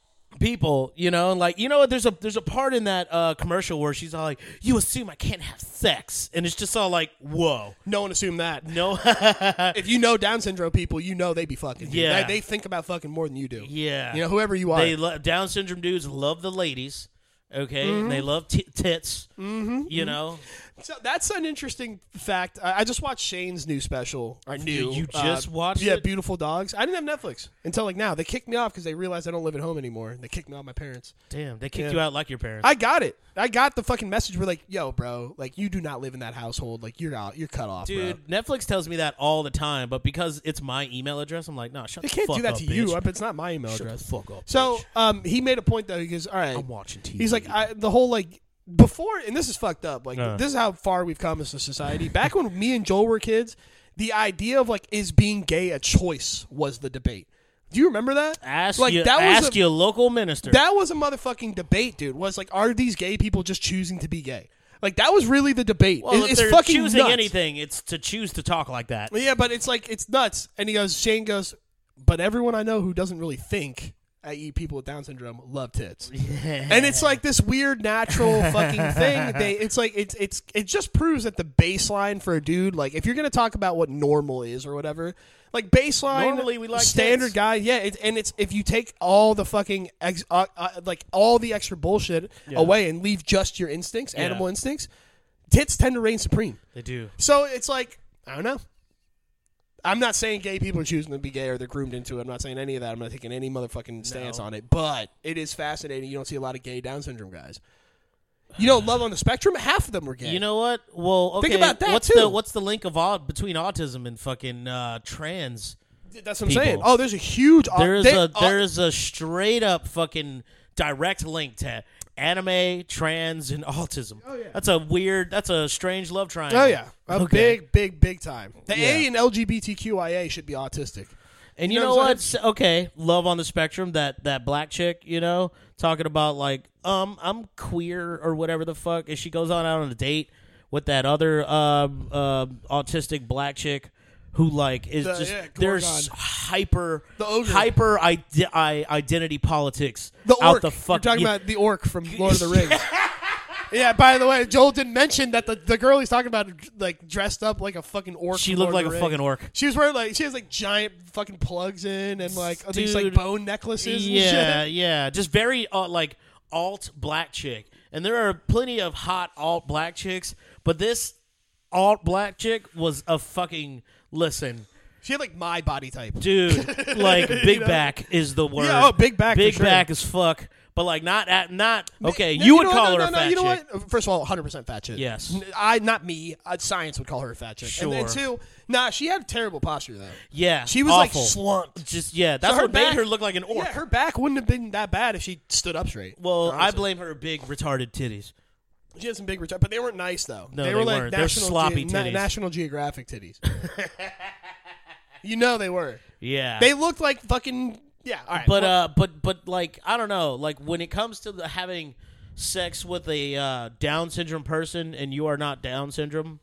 people, you know, like you know what? There's a there's a part in that uh, commercial where she's all like, "You assume I can't have sex," and it's just all like, "Whoa, No one assumed that. no." If you know Down syndrome people, you know they be fucking. dude. Yeah. they, they think about fucking more than you do. Yeah, You know, whoever you are. they lo- Down syndrome dudes love the ladies, okay, and they love t- tits, mm-hmm, you know. So that's an interesting fact. I, I just watched Shane's new special. Or new. You just uh, watched yeah, it? Beautiful Dogs. I didn't have Netflix until like now. They kicked me off because they realized I don't live at home anymore. They kicked me off my parents. Damn, they kicked Yeah. you out like your parents. I got it. I got the fucking message. We're like, yo, bro, like you do not live in that household. Like you're out. You're cut off, Dude, bro. Netflix tells me that all the time, but because it's my email address, I'm like, no, shut They the can't fuck do that up, to bitch. you. It's not my email Shut address. the fuck up. So bitch. um, he made a point though. He goes, all right. I'm watching T V. He's like, I, the whole like before, and this is fucked up. Like Uh. this is how far we've come as a society. Back when me and Joel were kids, the idea of like is being gay a choice was the debate. Do you remember that? ask like you, that was ask a, your local minister. That was a motherfucking debate, dude. Was like, are these gay people just choosing to be gay? Like that was really the debate. well, It- if it's they're fucking choosing nuts. anything, it's to choose to talk like that. Yeah, but it's like it's nuts. And he goes, Shane goes, but everyone I know who doesn't really think, that is people with Down syndrome, love tits. And it's like this weird natural fucking thing. They it's like it's it's it just proves that the baseline for a dude, like if you're gonna talk about what normal is or whatever, like baseline Normally we like standard tits. guy, yeah, it, and it's if you take all the fucking ex, uh, uh, like all the extra bullshit Yeah. away and leave just your instincts, Yeah. animal instincts, tits tend to reign supreme. They do. So it's like, I don't know. I'm not saying gay people are choosing to be gay or they're groomed into it. I'm not saying any of that. I'm not taking any motherfucking stance No. on it. But it is fascinating. You don't see a lot of gay Down syndrome guys. You know, Love on the Spectrum, half of them were gay. You know what? Well, okay. Think about that, what's too. the what's the link of au- between autism and fucking uh, trans? That's what I'm people. saying. Oh, there's a huge... au- There's they- a au- there's a straight up fucking direct link to anime, trans, and autism. Oh, yeah. That's a weird. That's a strange love triangle. Oh, yeah. A Okay. big, big, big time. The Yeah. A in L G B T Q I A should be autistic. And You you, know know, what I'm what? S- Okay, Love on the Spectrum. That that black chick, you know, talking about like, um, I'm queer or whatever the fuck, and she goes on out on a date with that other uh, uh, autistic black chick who like is The- just yeah, there's Gorgon. hyper The ogre. hyper ide- I- identity politics The orc. out the You're fuck. talking yeah. about the orc from Lord of the Rings. Yeah, by the way, Joel didn't mention that the, the girl he's talking about like dressed up like a fucking orc. She from looked Lord like of a the Rings. fucking orc. She was wearing like she has like giant fucking plugs in and like these like Dude. bone necklaces. And Yeah, shit. yeah, just very uh, like alt black chick, and there are plenty of hot alt black chicks, but this alt black chick was a fucking listen, She had like my body type. dude. Like big know? back is the word. Yeah, oh, big back for big sure. back as fuck. But like not at not okay. No, You would know call what? her no, a no, fat no, you know chick. what? First of all, one hundred percent fat chick. Yes. N- I not me. Uh, science would call her a fat chick. And then Sure. two, nah, she had terrible posture though. Yeah, She was awful. like slumped. Just yeah, that's her what back- made her look like an orc. Yeah, her back wouldn't have been that bad if she stood up straight. well, I honestly. blame her big retarded titties. She had some big return, but they weren't nice though. No, they, they were like weren't. They're National sloppy Na- titties. National Geographic titties. You know they were. Yeah, They looked like fucking yeah. All right, But well, uh, but but like I don't know. Like when it comes to the having sex with a uh, Down syndrome person and you are not Down syndrome,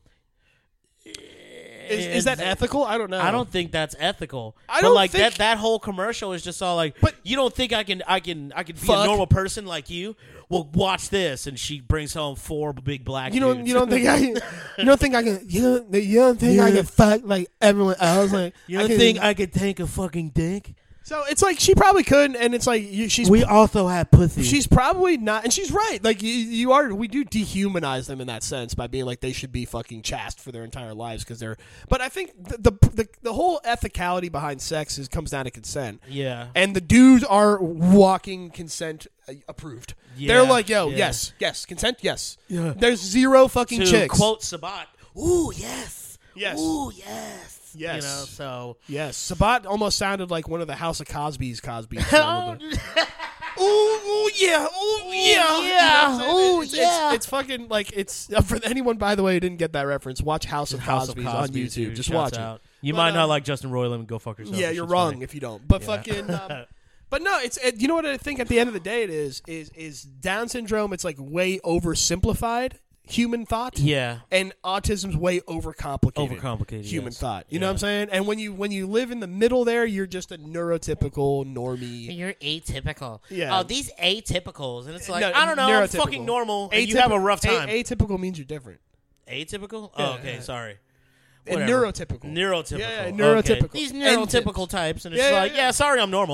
is, is that it's- ethical? I don't know. I don't think that's ethical. I but don't like think- that that whole commercial is just all like, But- you don't think I can I can I can be Fuck. a normal person like you? Well, watch this, and she brings home four big black. You don't. dudes. You don't think I? Can, you don't think I can? You don't. You don't think I Yeah. can fuck like everyone else? Like You I don't can- think I could take a fucking dick? So it's like she probably could, and it's like you, she's We also have pussy. she's probably not, and she's right. Like you, you are. We do dehumanize them in that sense by being like they should be fucking chaste for their entire lives because they're. But I think the, the the the whole ethicality behind sex is comes down to consent. yeah. And the dudes are walking consent uh, approved. Yeah, They're like, yo, yeah. yes, yes, consent, yes. Yeah. There's zero fucking To chicks. quote Sabat, ooh yes, Yes. ooh yes, Yes. You know, so Yes, Sabat almost sounded like one of the House of Cosby's Cosby. ooh, ooh, yeah, ooh, yeah, yeah, ooh, it's, yeah. It's, it's fucking like it's uh, for anyone. By the way, who didn't get that reference. Watch House of House of Cosby's on Cosby's, YouTube. dude. Just Shouts watch out. it. You But, might uh, not like Justin Roiland and go fuck yourself. Yeah, That you're shit's wrong funny. if you don't. But Yeah. fucking. Um, But no, it's it, you know what I think. At the end of the day, it is is is Down syndrome. It's like way oversimplified human thought. Yeah, And autism's way overcomplicated. Overcomplicated, human yes. thought. You Yeah. know what I'm saying? And when you when you live in the middle there, you're just a neurotypical normie. you're atypical. Yeah. Oh, these atypicals, and it's like No, I don't know, I'm neurotypical. fucking normal, and you Atypi- have a rough time. A- atypical means you're different. Atypical? Yeah, Oh, okay, yeah. sorry. And Whatever. neurotypical. Neurotypical. Yeah, yeah, Okay. neurotypical. These And neurotypical types, and it's Yeah, yeah, like, yeah. yeah, sorry, I'm normal.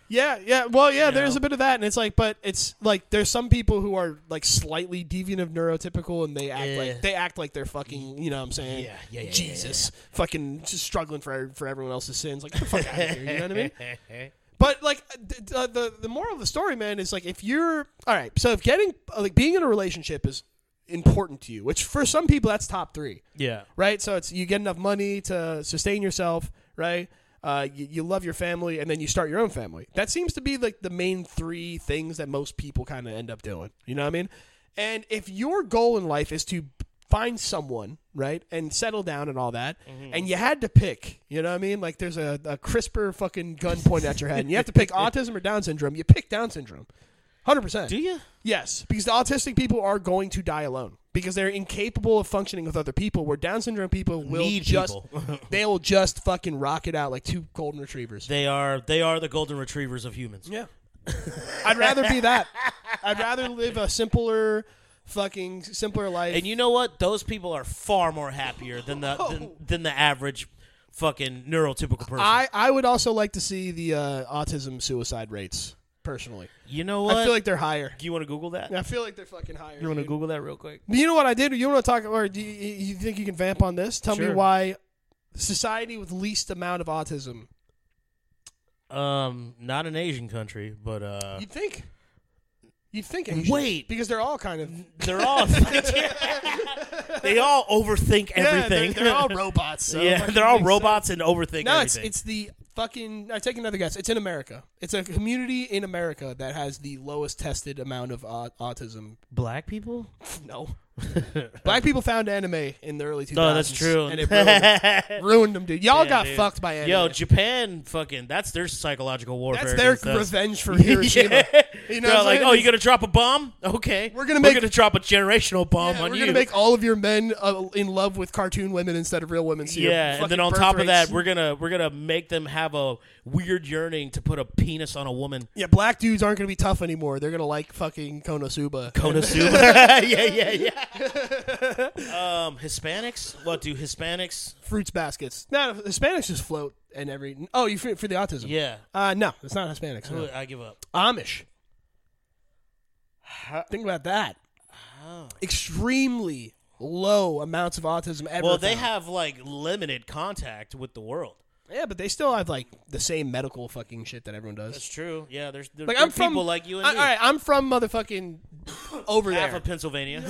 Yeah, yeah. Well, yeah, You there's know? a bit of that, and it's like, but it's like there's some people who are like slightly deviant of neurotypical, and they act Yeah. like they act like they're fucking. You know what I'm saying? Yeah, yeah, yeah, Jesus, fucking just struggling for for everyone else's sins. Like, get the fuck out of here. You know what I mean? But like the, uh, the the moral of the story, man, is like if you're all right. So if getting uh, like being in a relationship is important to you, which for some people that's top three, Yeah. right? So it's you get enough money to sustain yourself, right? Uh, you, you love your family, and then you start your own family. That seems to be like the main three things that most people kind of end up doing. You know what I mean? And if your goal in life is to find someone, right, and settle down and all that, Mm-hmm. and you had to pick, you know what I mean? Like there's a, a crisper fucking gun pointed at your head, and you have to pick autism or Down syndrome. You pick Down syndrome. one hundred percent. Do you? Yes, because the autistic people are going to die alone because they're incapable of functioning with other people, where Down syndrome people will Need just people. they will just fucking rock it out like two golden retrievers. They are they are the golden retrievers of humans. Yeah. I'd rather be that. I'd rather live a simpler fucking simpler life. And you know what? Those people are far more happier than the than, than the average fucking neurotypical person. I, I would also like to see the uh, autism suicide rates, personally. you know what? I feel like they're higher. Do you want to Google that? I feel like they're fucking higher. You want to dude. Google that real quick? You know what I did? You want to talk, or do you, you think you can vamp on this? Tell me Sure. why society with least amount of autism. Um, not an Asian country, but uh, You'd think. You'd think Asians. Wait. Because they're all kind of... they're all they all overthink Yeah, everything. they're, they're all robots. So yeah, fucking they're all makes robots and overthink sense. No, it's, everything. it's the fucking... I take another guess. It's in America. It's a community in America that has the lowest tested amount of uh, autism. black people. No. Black people found anime in the early two thousands. No, that's true. And it ruined, ruined them, dude. Y'all Yeah, got dude. fucked by anime. Yo, Japan, fucking, that's their psychological warfare. That's their against us. revenge for Hiroshima. Yeah. You know They're what I'm like, saying? oh, you gonna drop a bomb? Okay, We're gonna make- we're gonna drop a generational bomb Yeah, on we're you. gonna make all of your men uh, in love with cartoon women instead of real women. So your yeah, and fucking then on birth top of that, rates- we're gonna we're gonna make them have a weird yearning to put a penis on a woman. yeah, black dudes aren't gonna be tough anymore. They're gonna like fucking Konosuba. Konosuba. yeah, yeah, yeah. um, Hispanics. What do Hispanics? Fruits baskets. No, Hispanics just float and every. Oh, you for, for the autism? Yeah, Uh, no, it's not Hispanics. No. I give up. Amish. Think about that. Extremely low amounts of autism ever. Well, they found. have like limited contact with the world. Yeah, but they still have like the same medical fucking shit that everyone does. That's true. Yeah, there's, there's Like there I'm are from people like you and I- me. All right, I'm from motherfucking over Half there. of Pennsylvania.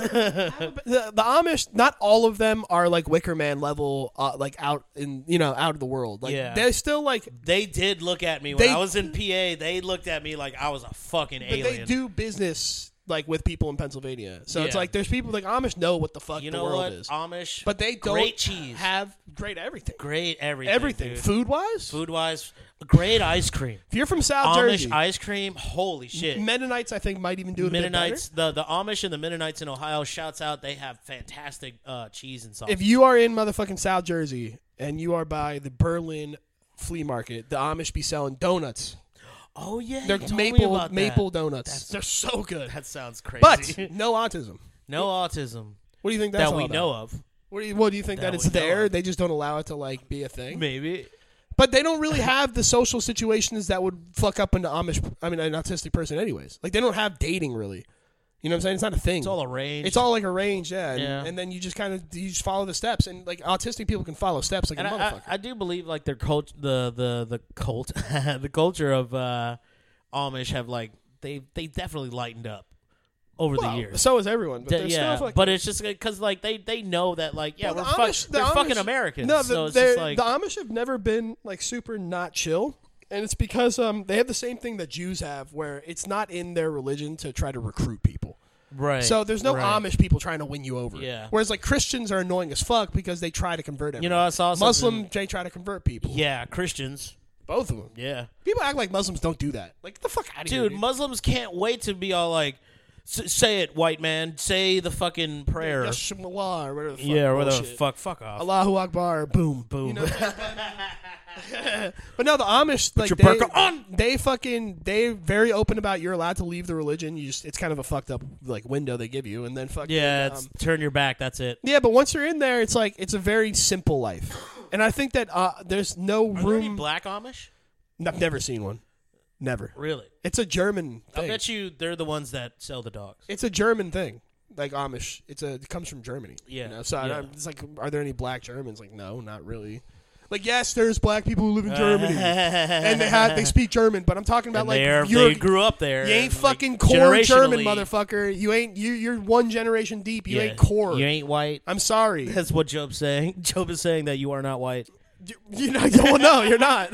the, the Amish, not all of them are like Wicker Man level, uh, like out in you know out of the world. Like Yeah. they're still like, They did look at me when They- I was in P A. They looked at me like I was a fucking but alien. they do business like with people in Pennsylvania. So it's Yeah. like there's people like Amish know what the fuck you the know world what? is, Amish, but they don't great cheese, have great everything. great everything, Everything, food wise. food wise, great ice cream. If you're from South Amish Jersey, ice cream, holy shit. Mennonites I think might even do it. Mennonites, A bit better. the the Amish and the Mennonites in Ohio, shouts out. They have fantastic uh, cheese and sauce. If you are in motherfucking South Jersey and you are by the Berlin flea market, the Amish be selling donuts. oh yeah, They're you told me maple about that. maple donuts. That's- They're so good. That sounds crazy. But no autism. no autism What do you think that's that all we about? know of. What do you What do you think that, That it's we know there? of. They just don't allow it to like be a thing. Maybe. But they don't really have the social situations that would fuck up an Amish. I mean, an autistic person, anyways. Like they don't have dating really. You know what I'm saying? It's not a thing. It's all arranged. It's all like arranged, yeah. And, Yeah. and then you just kind of you just follow the steps, and like autistic people can follow steps like And a I, motherfucker. I, I do believe like their cult, the the the cult, the culture of uh, Amish have like they they definitely lightened up over well, the years. so is everyone. But D- there's yeah, still like, but it's just because like they they know that like yeah Well, we're the fuck, Amish- the they're fucking Amish- Americans. No, the, so it's they're- just like the Amish have never been like super not chill, and it's because um they have the same thing that Jews have, where it's not in their religion to try to recruit people. right. So there's no right. Amish people trying to win you over. Yeah. Whereas like Christians are annoying as fuck because they try to convert everyone. You know, I saw something- Muslim they try to convert people. Yeah, Christians. Both of them. Yeah, People act like Muslims don't do that. Like get the fuck out of here, dude, dude. Muslims can't wait to be all like, S- say it, white man. Say the fucking prayer. Yashmallah or whatever the fuck. yeah, or whatever. bullshit. Fuck, fuck off. Allahu Akbar. Boom. Boom. You know? But no, the Amish like your they, burqa on. they fucking they're very open about you're allowed to leave the religion. You just it's kind of a fucked up like window they give you, and then fucking Yeah, um, it's turn your back. That's it. yeah. But once you're in there, it's like it's a very simple life, and I think that uh, there's no Are there any room. black Amish? I've never seen one. Never. Really? It's a German thing. I bet you they're the ones that sell the dogs. It's a German thing, like Amish. It's a. It comes from Germany. Yeah. You know? So yeah. I, it's like, are there any black Germans? Like, no, not really. Like, yes, there's black people who live in Germany, and they have they speak German. But I'm talking about And like they're- you're, they grew up there. you ain't and, like, fucking core German, generationally- motherfucker. You ain't you. You're one generation deep. You Yeah, ain't core. You ain't white. I'm sorry. That's what Job's saying. Job is saying that you are not white. You, you know, well, no, you're not.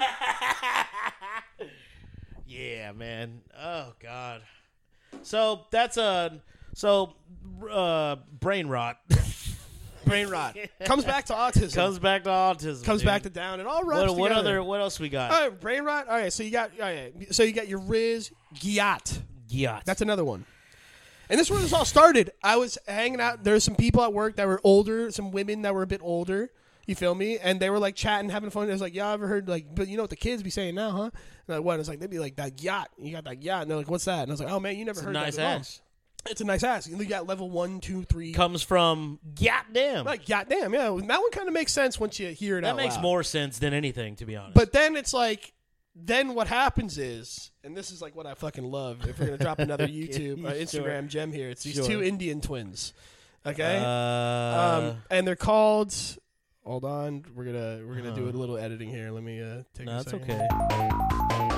Yeah, man. Oh God. So that's a so uh, brain rot Brain rot comes back to autism. comes back to autism. comes dude. back to down. It all runs what, what together. other? What else we got? All right, brain rot. All right, so you got. All right, so you got your Riz Giat. Yacht. That's another one. And this is where this all started. I was hanging out. There were some people at work that were older, some women that were a bit older. You feel me? And they were like chatting, having fun. I was like, "Yeah, I ever heard like, but you know what the kids be saying now, huh?" And like, what? It's like they'd be like, "That yacht, you got that yacht." And they're like, "What's that?" And I was like, "Oh man, you never It's a heard nice that at all." ass. It's a nice ass. You got level one, two, three. Comes from goddamn. Like, goddamn, yeah. That one kind of makes sense once you hear it that out makes loud. more sense than anything, to be honest. But then it's like, then what happens is, and this is like what I fucking love. If we're gonna drop another YouTube, uh, Instagram gem here, it's these Sure. two Indian twins. Okay, uh, um, and they're called. Hold on, we're gonna we're gonna do Uh-huh. a little editing here. Let me uh, take no, a that's second. okay.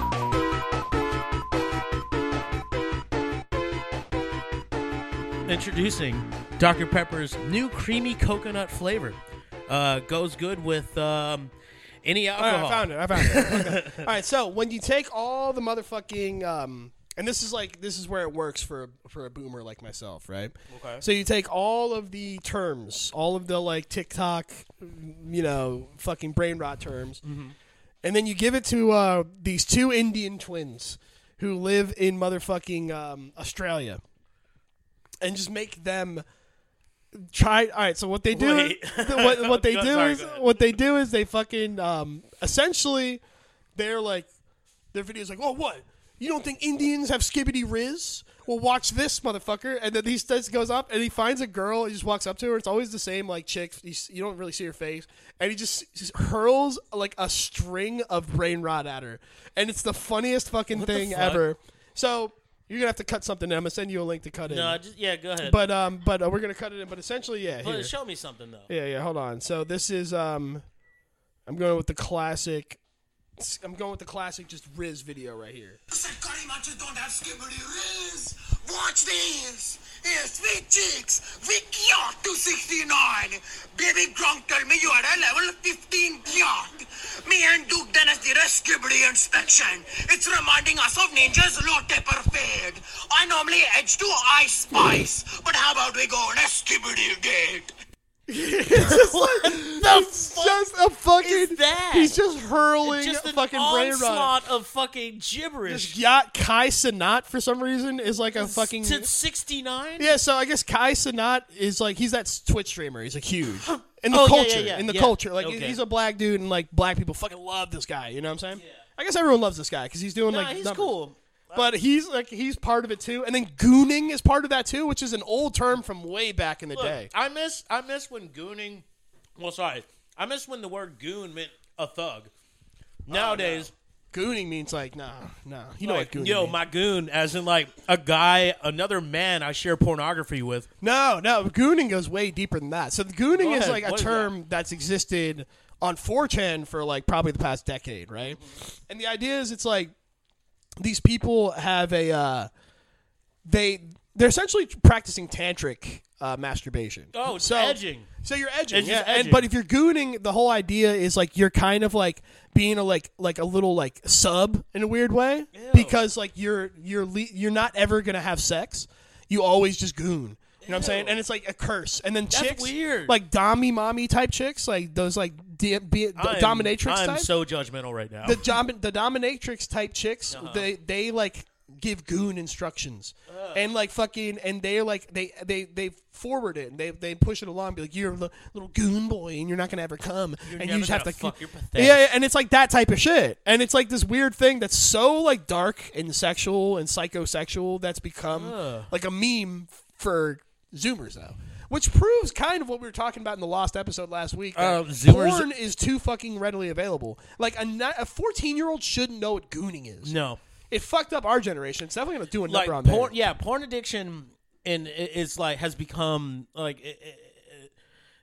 Introducing Doctor Pepper's new creamy coconut flavor. Uh, goes good with um, any All right, alcohol. I found it. I found it. Okay. All right, so when you take all the motherfucking, um, and this is like this is where it works for a, for a boomer like myself, right? Okay. So you take all of the terms, all of the like TikTok, you know, fucking brain rot terms, Mm-hmm. and then you give it to uh, these two Indian twins who live in motherfucking um, Australia, and just make them. Try all right. So what they do, Wait. what what they Go- do sorry, is go ahead. what they do is they fucking um essentially they're like their videos like, oh what, you don't think Indians have skibbity riz? Well, watch this motherfucker, and then he starts, goes up and he finds a girl. He just walks up to her. It's always the same like chick. You, s- you don't really see her face, and he just, just hurls like a string of brain rot at her, and it's the funniest fucking What the thing fuck? ever. So. You're gonna have to cut something in. I'm gonna send you a link to cut in. No, just yeah, go ahead. But um, but uh, we're gonna cut it in. But essentially, yeah. But Here. show me something though. Yeah, yeah. Hold on. So this is um, I'm going with the classic. I'm going with the classic, just Riz video right here. Said curry matches don't have skibbity riz. Watch this. Here, sweet chicks. Vic Yacht two sixty-nine. Baby Gronk tell me you are a level fifteen yacht. Me and Duke Dennis did a skibbity inspection. It's reminding us of Ninja's low pepper fade. I normally edge to Ice Spice, but how about we go on a skibbity date? What the It's just a fucking. is that? He's just hurling just an fucking brain rot. onslaught of fucking This gibberish. yacht Kai Sanat for some reason is like a fucking. To sixty-nine? Yeah, so I guess Kai Sanat is like he's that Twitch streamer. He's like huge in the Oh, yeah, culture. yeah, yeah, In the yeah. culture, like Okay. he's a black dude, and like black people fucking love this guy. You know what I'm saying? I guess everyone loves this guy because he's doing Nah, like he's numbers. cool. But he's like he's part of it too, and then gooning is part of that too, which is an old term from way back in the Look, day. I miss I miss when gooning. Well, sorry, I miss when the word goon meant a thug. Nowadays, Gooning means like nah, nah. You know like, what gooning yo, means. my goon, as in like a guy, another man I share pornography with. No, no, gooning goes way deeper than that. So the gooning Go is ahead. like a What is term that's existed on four chan for like probably the past decade, right? And the idea is it's like these people have a uh, they they're essentially practicing tantric uh, masturbation. Oh, it's so, edging. So you're edging, It's yeah. just And edging. but if you're gooning, the whole idea is like you're kind of like being a like like a little like sub in a weird way Ew. because like you're you're le- you're not ever gonna have sex. You always just goon. You know what I'm saying? Ew. And it's like a curse. And then That's chicks, weird. like dommy mommy type chicks, like those like D- B- I'm, dominatrix I'm type. so judgmental right now. the dom- the dominatrix type chicks, Uh-huh. they they like give goon instructions and like fucking and they're like they they they forward it and they they push it along, be like you're a li- little goon boy and you're not gonna ever come You're and never you just have gonna to fuck, you're yeah, pathetic. yeah, and it's like that type of shit, and it's like this weird thing that's so like dark and sexual and psychosexual that's become Ugh. like a meme for Zoomers though. Which proves kind of what we were talking about in the Lost episode last week. That Uh, Zoomers- porn is too fucking readily available. Like a ni- a fourteen-year-old shouldn't know what gooning is. No. It fucked up our generation. It's definitely gonna do a Like number on porn, there. yeah, porn addiction and is like has become like it, it, it-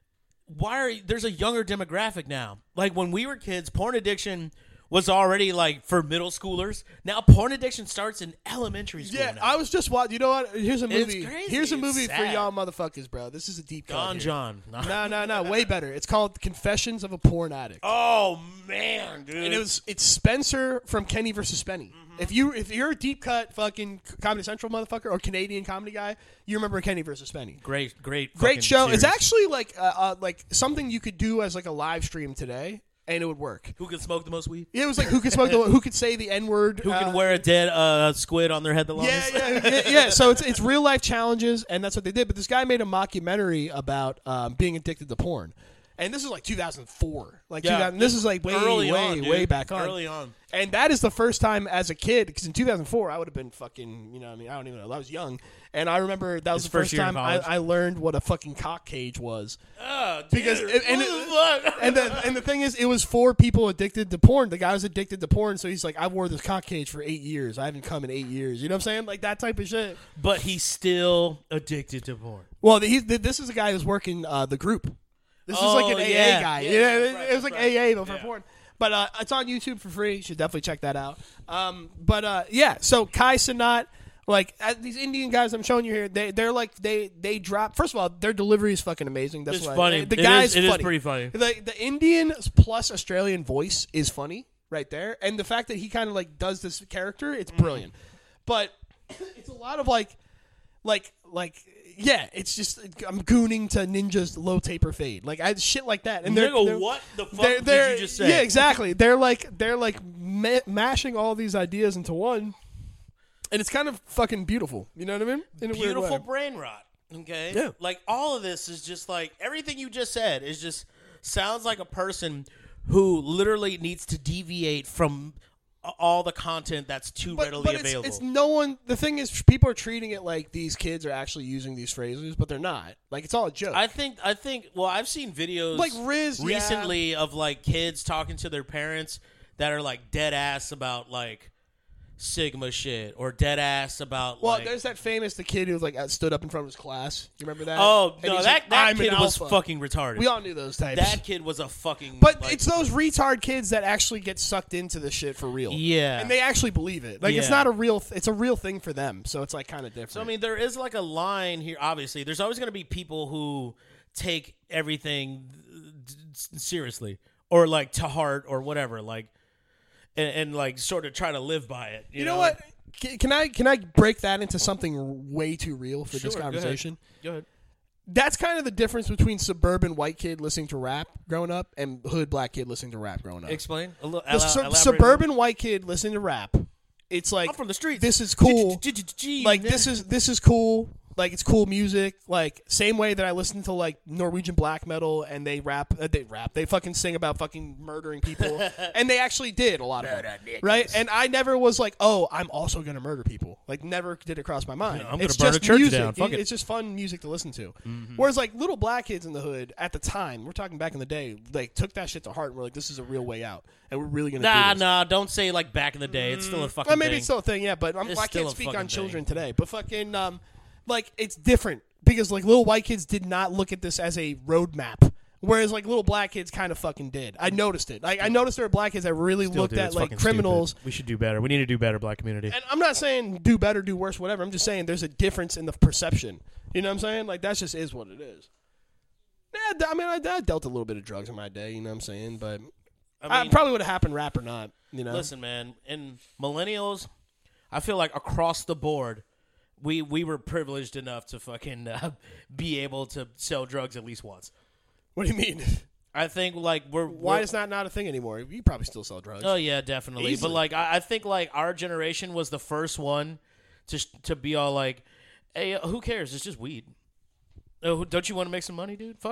why are there's a younger demographic now? Like when we were kids, porn addiction was already like for middle schoolers. Now porn addiction starts in elementary school. Yeah, now. I was just watching. You know what? Here's a It's movie. crazy. Here's a It's movie for sad. y'all motherfuckers, bro. This is a deep cut. Gone here. John. No, no, no. Way better. It's called Confessions of a Porn Addict. Oh man, dude. And it was it's Spencer from Kenny versus Spenny. Mm-hmm. If you if you're a deep cut fucking Comedy Central motherfucker or Canadian comedy guy, you remember Kenny versus Spenny. great, great, Great fucking show. series. It's actually like uh, uh, like something you could do as like a live stream today, and it would work. who can smoke the most weed? Yeah, it was like who could smoke the who could say the N word. Who can wear a dead uh, squid on their head the Yeah, longest? yeah, yeah, yeah. So it's it's real life challenges, and that's what they did. But this guy made a mockumentary about um, being addicted to porn, and this is like two thousand four. Like Yeah. two thousand, this is like way Early way on, dude. way back on. Early on. And that is the first time as a kid, because in two thousand four I would have been fucking, you know, what I mean, I don't even know, I was young, and I remember that was His the first first year in time I, college. I learned what a fucking cock cage was. Oh, dude, Because it- and what it- the fuck? And the and the thing is, it was for people addicted to porn. The guy was addicted to porn, so he's like, I wore this cock cage for eight years. I haven't come in eight years. You know what I'm saying? Like that type of shit. But he's still addicted to porn. Well, he, this is a guy who's working uh, the group. This Oh, is like an A A yeah. guy. Yeah, Yeah, that's it, right, it was like that's right. A A but for Yeah. porn. But uh, it's on YouTube for free. You should definitely check that out. Um, but uh, yeah, so Kai Cenat, like uh, these Indian guys I'm showing you here, they they're like they they drop. First of all, their delivery is fucking amazing. That's It's why funny. The It guy's is- it is funny. pretty funny. The the Indian plus Australian voice is funny right there, and the fact that he kind of like does this character, it's brilliant. But it's a lot of like like like yeah, it's just I'm gooning to Ninja's low taper fade, like I shit like that. And they're, Nigga, they're what the fuck they're, did they're, you just say? Yeah, exactly. They're like they're like ma- mashing all these ideas into one, and it's kind of fucking beautiful. You know what I mean? In a weird Beautiful way. brain rot. Okay. Yeah. Like all of this is just like everything you just said is just sounds like a person who literally needs to deviate from all the content that's too But, readily but it's, available. it's no one. The thing is, people are treating it like these kids are actually using these phrases, but they're not. Like it's all a joke. I think I think well I've seen videos Like Riz, yeah. recently of like kids talking to their parents that are like dead ass about like Sigma shit or dead ass about Well, like there's that famous the kid who like uh, stood up in front of his class. You remember that? oh And no he's that like, that "I'm an kid was alpha." fucking retarded. We all knew those types. that kid was a fucking But like, it's those retard kids that actually get sucked into the shit for real. Yeah. and they actually believe it. Like it's Yeah. not a real. Th- it's a real thing for them. So it's like kind of different. So I mean, there is like a line here. Obviously, there's always going to be people who take everything d- d- seriously or like to heart or whatever, like, and, and like sort of try to live by it. You, you know what? Can, can I can I break that into something way too real for Sure, this go ahead. conversation? Go ahead. That's kind of the difference between suburban white kid listening to rap growing up and hood black kid listening to rap growing up. Explain a little. The ela- su- elaborate a suburban white kid listening to rap, it's like I'm from the streets. This is cool. G- Like this is this is cool. Like it's cool music. Like same way that I listen to like Norwegian black metal and they rap. Uh, they rap. They fucking sing about fucking murdering people, and they actually did a lot of it, right? And I never was like, oh, I'm also gonna murder people. Like never did it cross my mind. I'm gonna it's burn just a church music. down. Fuck it. It's just fun music to listen to. Mm-hmm. Whereas like little black kids in the hood at the time, we're talking back in the day, like took that shit to heart and we're like, this is a real way out, and we're really gonna Nah, do this. nah. Don't say like back in the day. It's still a fucking. Well, maybe thing. it's still a thing, yeah, but I'm, It's I still can't a speak fucking on children thing. today. But fucking, um, like, it's different because, like, little white kids did not look at this as a roadmap, whereas, like, little black kids kind of fucking did. I noticed it. Like, I noticed there were black kids that really Still, looked dude, at, it's like, fucking criminals. stupid. We should do better. We need to do better, black community. And I'm not saying do better, do worse, whatever. I'm just saying there's a difference in the perception. You know what I'm saying? Like, that just is what it is. Yeah, I mean, I, I dealt a little bit of drugs in my day, you know what I'm saying? But I I mean, probably would have happened rap or not, you know? listen, man. In millennials, I feel like across the board, we we were privileged enough to fucking uh, be able to sell drugs at least once. What do you mean? I think like we're Why we're, is that not a thing anymore? You probably still sell drugs. Oh yeah, definitely. Easily. But like I, I think like our generation was the first one to sh- to be all like, hey, uh, who cares? It's just weed. Oh, don't you want to make some money, dude? Fuck it.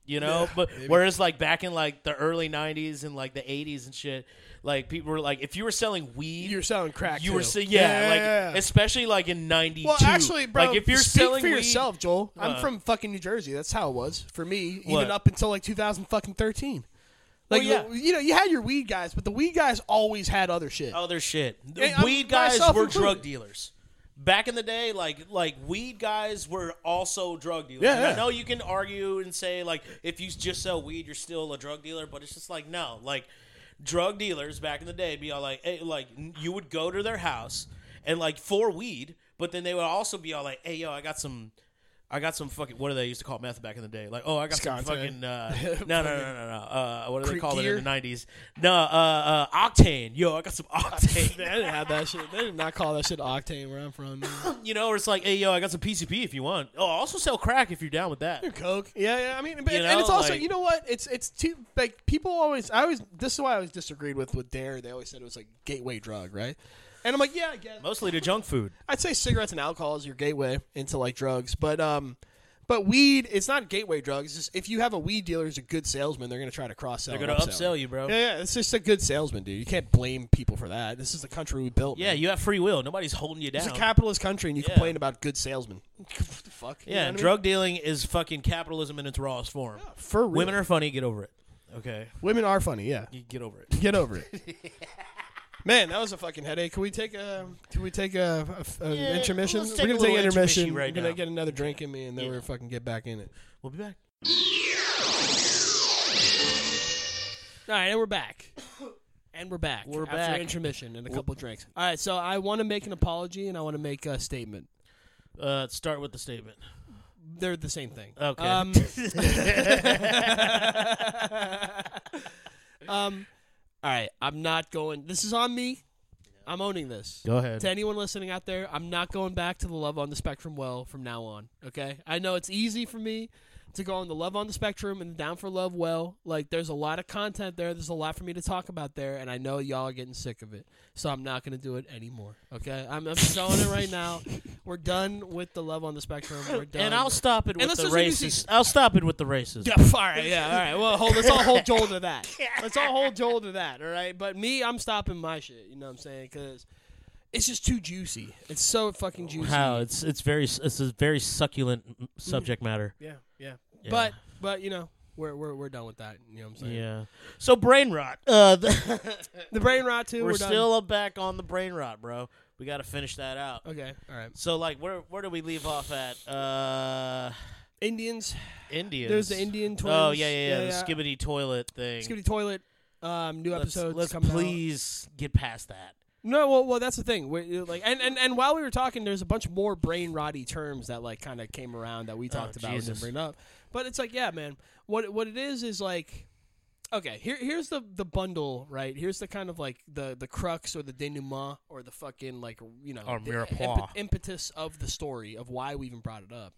You know, Yeah, but maybe. whereas like back in like the early nineties and like the eighties and shit, like people were like, if you were selling weed, You're selling crack. you too. were saying, yeah, yeah, like yeah, yeah. especially like in ninety-two. Well, actually, bro, like if you're speak selling for weed, yourself, Joel. I'm Uh. from fucking New Jersey. That's how it was for me, even What? up until like two thousand fucking thirteen. Like, Well, yeah. you know, you had your weed guys, but the weed guys always had other shit. other shit. The Hey, I'm- weed guys myself were included. drug dealers. Back in the day, like like weed guys were also drug dealers. Yeah, And yeah. I know you can argue and say like if you just sell weed, you're still a drug dealer, but it's just like no, like drug dealers back in the day would be all like, hey, like you would go to their house and like for weed, but then they would also be all like, hey, yo, I got some. I got some fucking. What do they used to call meth back in the day? Like, oh, I got Scotch, some fucking. Uh, no, no, no, no, no. Uh, what do they Creep call it gear? in the nineties? No, uh, uh, octane. Yo, I got some octane. They didn't have that shit. They did not call that shit octane where I'm from. Man. You know, or it's like, hey, yo, I got some P C P if you want. Oh, I also sell crack if you're down with that. Coke. Yeah, yeah. I mean, but, You and know, it's also, like- you know what? It's it's too like people always. I always. This is why I always disagreed with with Dare. They always said it was like gateway drug, right? And I'm like, yeah, I guess. Mostly to junk food. I'd say cigarettes and alcohol is your gateway into like drugs, but um, but weed, it's not gateway drugs. It's just, if you have a weed dealer who's a good salesman, they're gonna try to cross sell. They're gonna upsell you, bro. Yeah, yeah. It's just a good salesman, dude. You can't blame people for that. This is the country we built. Yeah, man. you have free will. Nobody's holding you down. It's a capitalist country, and you Yeah. complain about good salesmen. What the fuck? You know Yeah, what I mean? drug dealing is fucking capitalism in its rawest form. for real. Women are funny. Get over it. Okay, women are funny. Yeah, you get over it. get over it. Man, that was a fucking headache. Can we take a? Can we take a, a, a Yeah, intermission? let's we're take a gonna little take an intermission. intermission right we're gonna now. get another drink in me, and then Yeah. we're fucking get back in it. We'll be back. All right, and we're back. And we're back. We're after back. intermission and a couple drinks. All right, so I want to make an apology and I want to make a statement. Uh, start with the statement. They're the same thing. Okay. Um, um, all right, I'm not going. This is on me. I'm owning this. Go ahead. To anyone listening out there, I'm not going back to the Love on the Spectrum well from now on. Okay, I know it's easy for me to go on the Love on the Spectrum and the Down for Love well. Like, there's a lot of content there. There's a lot for me to talk about there, and I know y'all are getting sick of it. So I'm not going to do it anymore. Okay, I'm, I'm telling it right now. We're done with the Love on the Spectrum. We're done. And I'll stop it with Unless the there's a new racist. season. I'll stop it with the racist. Yeah, all right, yeah, all right. Well, hold, let's all hold Joel to that. Let's all hold Joel to that, all right? But me, I'm stopping my shit, you know what I'm saying? Because it's just too juicy. It's so fucking juicy. How it's it's very it's a very succulent m- subject matter. Yeah, yeah. Yeah. But, but you know, we're, we're, we're done with that, you know what I'm saying? Yeah. So brain rot. Uh, the The brain rot, too, we're, we're, done. still back on the brain rot, bro. We got to finish that out. Okay, all right. So like, where where do we leave off at? Uh, Indians. Indians. There's the Indian twins. Oh yeah, yeah, yeah. Yeah, the yeah. skibbity toilet thing. Skibidi Toilet. Um, new let's episodes let's coming out. please get past that. No, well, well, that's the thing. We're, like, and, and, and while we were talking, there's a bunch more brain rotty terms that like kind of came around that we talked about and Jesus. didn't bring up. But it's like, yeah, man. What what it is is like, okay, here here's the the bundle, right? Here's the kind of like the the crux or the denouement or the fucking like you know Or the mirepoix. impe- impetus of the story of why we even brought it up.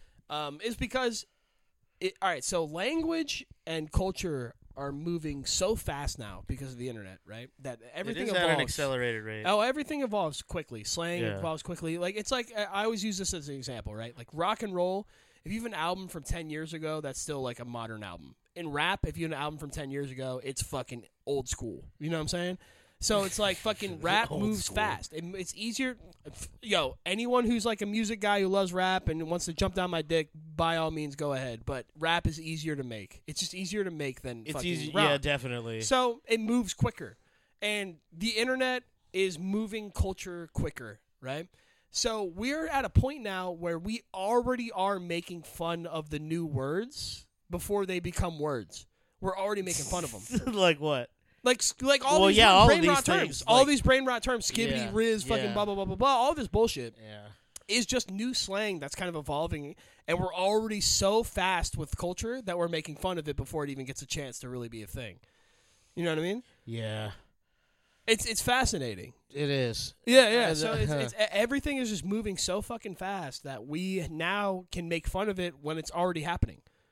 Um, is because, it, all right. So language and culture are moving so fast now because of the internet, right? That everything it is evolves. at an accelerated rate. Oh, everything evolves quickly. Slang Yeah. evolves quickly. Like it's like I I always use this as an example, right? Like rock and roll. If you have an album from ten years ago, that's still like a modern album. In rap, if you have an album from ten years ago, it's fucking old school. You know what I'm saying? So it's like fucking rap Old moves school. fast. It, it's easier. Yo, anyone who's like a music guy who loves rap and wants to jump down my dick, by all means, go ahead. But rap is easier to make. It's just easier to make than it's fucking easy. rock. Yeah, definitely. So it moves quicker. And the internet is moving culture quicker, right? So we're at a point now where we already are making fun of the new words before they become words. We're already making fun of them. like what? Like, like all Well, these yeah, all of brain these rot terms. things, all like- these brain rot terms. Skibbity, Yeah, Riz, fucking yeah. blah, blah, blah, blah, blah. All this bullshit Yeah. is just new slang that's kind of evolving. And we're already so fast with culture that we're making fun of it before it even gets a chance to really be a thing. You know what I mean? Yeah. It's it's fascinating. It is. Yeah, yeah. And, So uh, it's, it's everything is just moving so fucking fast that we now can make fun of it when it's already happening.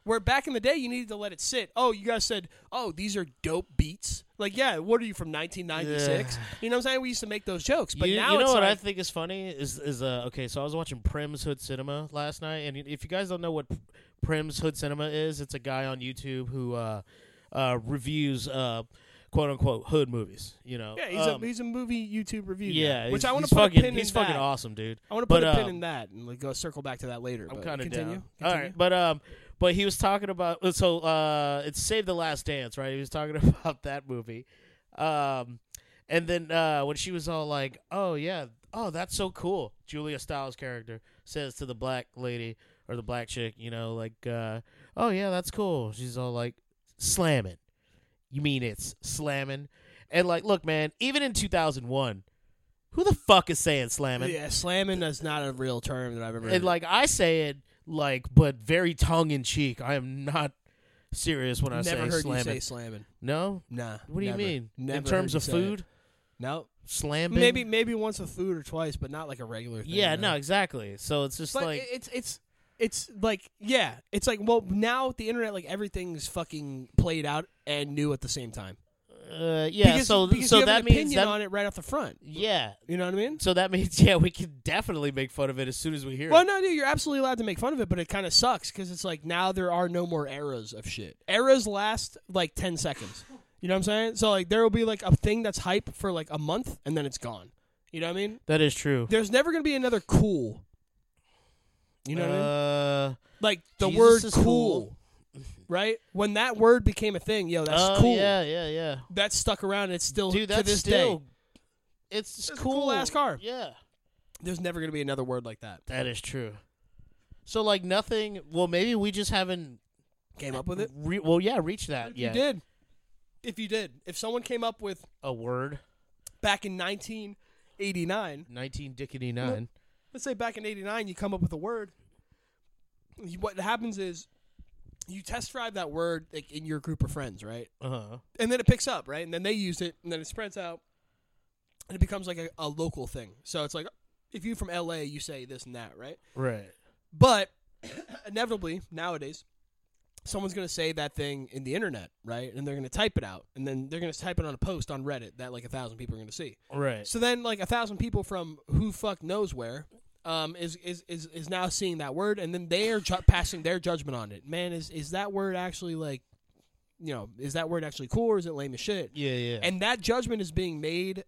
Where back in the day, you needed to let it sit. Oh, you guys said, oh, these are dope beats. Like, yeah, what are you from nineteen ninety-six? Yeah. You know what I'm saying? We used to make those jokes, but you, now you know it's what like, I think is funny is is uh okay. So I was watching Prim's Hood Cinema last night, and if you guys don't know what Prim's Hood Cinema is, it's a guy on YouTube who uh, uh, reviews uh, quote unquote hood movies. You know, yeah, he's um, a he's a movie YouTube review. yeah, guy, which he's- I want he's to put fucking, a pin He's in fucking that. awesome, dude. I want to put But, a pin um, in that and like, go circle back to that later. I'm but kind of continue. down. Continue. All right, but um, but he was talking about so uh, it's Save the Last Dance, right? He was talking about that movie, um, and then uh, when she was all like, "Oh yeah, oh that's so cool," Julia Stiles' character says to the black lady or the black chick, you know, like, uh, "Oh yeah, that's cool." She's all like, "Slamming." You mean it's slamming? And like, look, man, even in two thousand one, who the fuck is saying slamming? Yeah, slamming is not a real term that I've ever heard. And like I say it like, but very tongue in cheek. I am not serious when I never say heard slamming. you say slamming. No, Nah. what do you never. mean? Never in terms heard of you say it. food, No. slamming. Maybe maybe once with food or twice, but not like a regular thing. Yeah, no. no, exactly. So it's just But like, it's it's it's like yeah, it's like well now with the internet like everything's fucking played out and new at the same time. uh, yeah. because, so because so you have that an means opinion that on it right off the front. yeah. You know what I mean? So that means yeah, we can definitely make fun of it as soon as we hear Well, it. no, dude, you're absolutely allowed to make fun of it, but it kind of sucks because it's like now there are no more eras of shit. Eras last like ten seconds. You know what I'm saying? So like there will be like a thing that's hype for like a month and then it's gone. You know what I mean? That is true. There's never gonna be another cool. You know what I mean? uh, Like the Jesus word is cool, cool. right? When that word became a thing, yo, that's oh, cool. Yeah, yeah, yeah. That's stuck around and it's still Dude, to that's this still. day. It's It's a cool. cool-ass car. Yeah. There's never gonna be another word like that. That is true. So like nothing. Well, maybe we just haven't Came up with it? Re- well, yeah, reached that. If Yeah, you did. If you did. If someone came up with a word. back in nineteen eighty-nine, Nineteen dickety nine. let's say back in eighty-nine, you come up with a word. You, what happens is you test drive that word like, in your group of friends, right? Uh huh. And then it picks up, right? And then they use it, and then it spreads out, and it becomes like a, a local thing. So it's like if you're from L A, you say this and that, right? Right. But inevitably, nowadays, someone's going to say that thing in the internet, right? And they're going to type it out, and then they're going to type it on a post on Reddit that like a thousand people are going to see. Right. So then, like a thousand people from who fuck knows where, um, is is is, is now seeing that word, and then they are ju- passing their judgment on it. Man, is is that word actually like, you know, is that word actually cool or is it lame as shit? Yeah, yeah. And that judgment is being made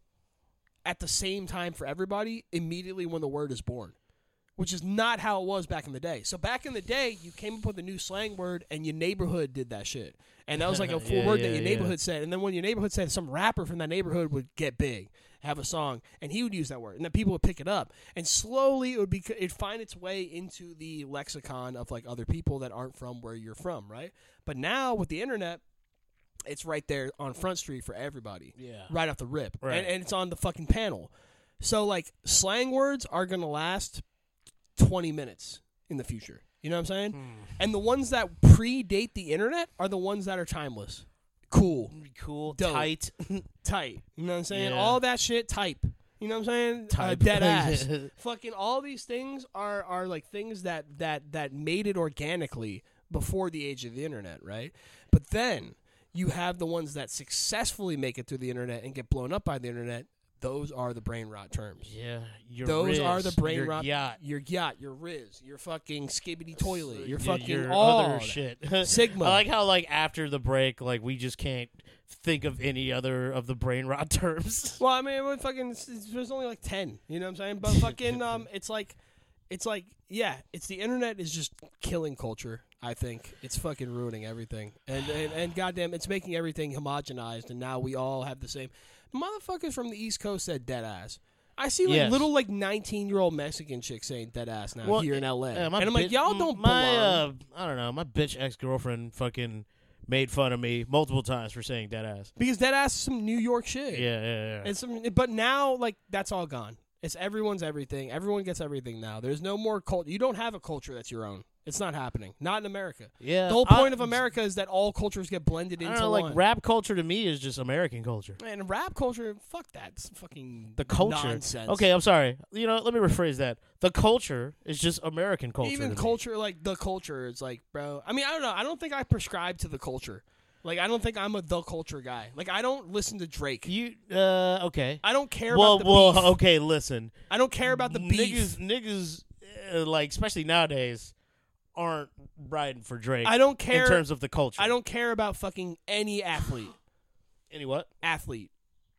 at the same time for everybody immediately when the word is born, which is not how it was back in the day. So back in the day, you came up with a new slang word, and your neighborhood did that shit. And that was like a full Yeah, word yeah, that your yeah. neighborhood said. And then when your neighborhood said, some rapper from that neighborhood would get big, have a song, and he would use that word, and then people would pick it up. And slowly it would be, it'd find its way into the lexicon of like other people that aren't from where you're from, right? But now with the internet, it's right there on Front Street for everybody. Yeah. Right off the rip. Right. And, and it's on the fucking panel. So, like, slang words are going to last twenty minutes in the future. You know what I'm saying? Hmm. And the ones that predate the internet are the ones that are timeless. Cool. Cool. Dope. Tight. Tight. You know what I'm saying? Yeah. All that shit, type. You know what I'm saying? Uh, Type. dead ass. Fucking all these things are, are like things that, that, that made it organically before the age of the internet, right? But then you have the ones that successfully make it through the internet and get blown up by the internet. Those are the brain rot terms. Yeah. Your Those Riz, are the brain your rot. yacht. Your yacht, your Riz, your fucking skibbity toilet, your y- fucking your all other that. shit. Sigma. I like how like after the break, like we just can't think of any other of the brain rot terms. Well, I mean, it would fucking it's- it's- there's only like ten. You know what I'm saying? But fucking, um, it's like, it's like, yeah, it's the internet is just killing culture. I think it's fucking ruining everything, and and, and goddamn, it's making everything homogenized, and now we all have the same. Motherfuckers from the East Coast said dead ass. I see like Yes. little like nineteen year old Mexican chicks saying dead ass now Well, here in L A, Yeah, my and I'm like, bitch- y'all don't my, belong. uh, I don't know. My bitch ex girlfriend fucking made fun of me multiple times for saying dead ass. Because that ass is some New York shit. Yeah, yeah, yeah. And some, but now like that's all gone. It's everyone's everything. Everyone gets everything now. There's no more culture. You don't have a culture that's your own. It's not happening. Not in America. Yeah, The whole point I- of America is that all cultures get blended I into don't know, one. like rap culture to me is just American culture. And rap culture, fuck that. It's fucking The culture. nonsense. Okay, I'm sorry. You know, let me rephrase that. The culture is just American culture. Even to me. culture, like the culture is like, bro. I mean, I don't know. I don't think I prescribe to the culture. Like, I don't think I'm a the culture guy. Like, I don't listen to Drake. You uh okay. I don't care well, about the well, beef. okay. Listen, I don't care about the beef. niggas, niggas, uh, like especially nowadays, aren't riding for Drake. I don't care in terms of the culture. I don't care about fucking any athlete. Any what? Athlete.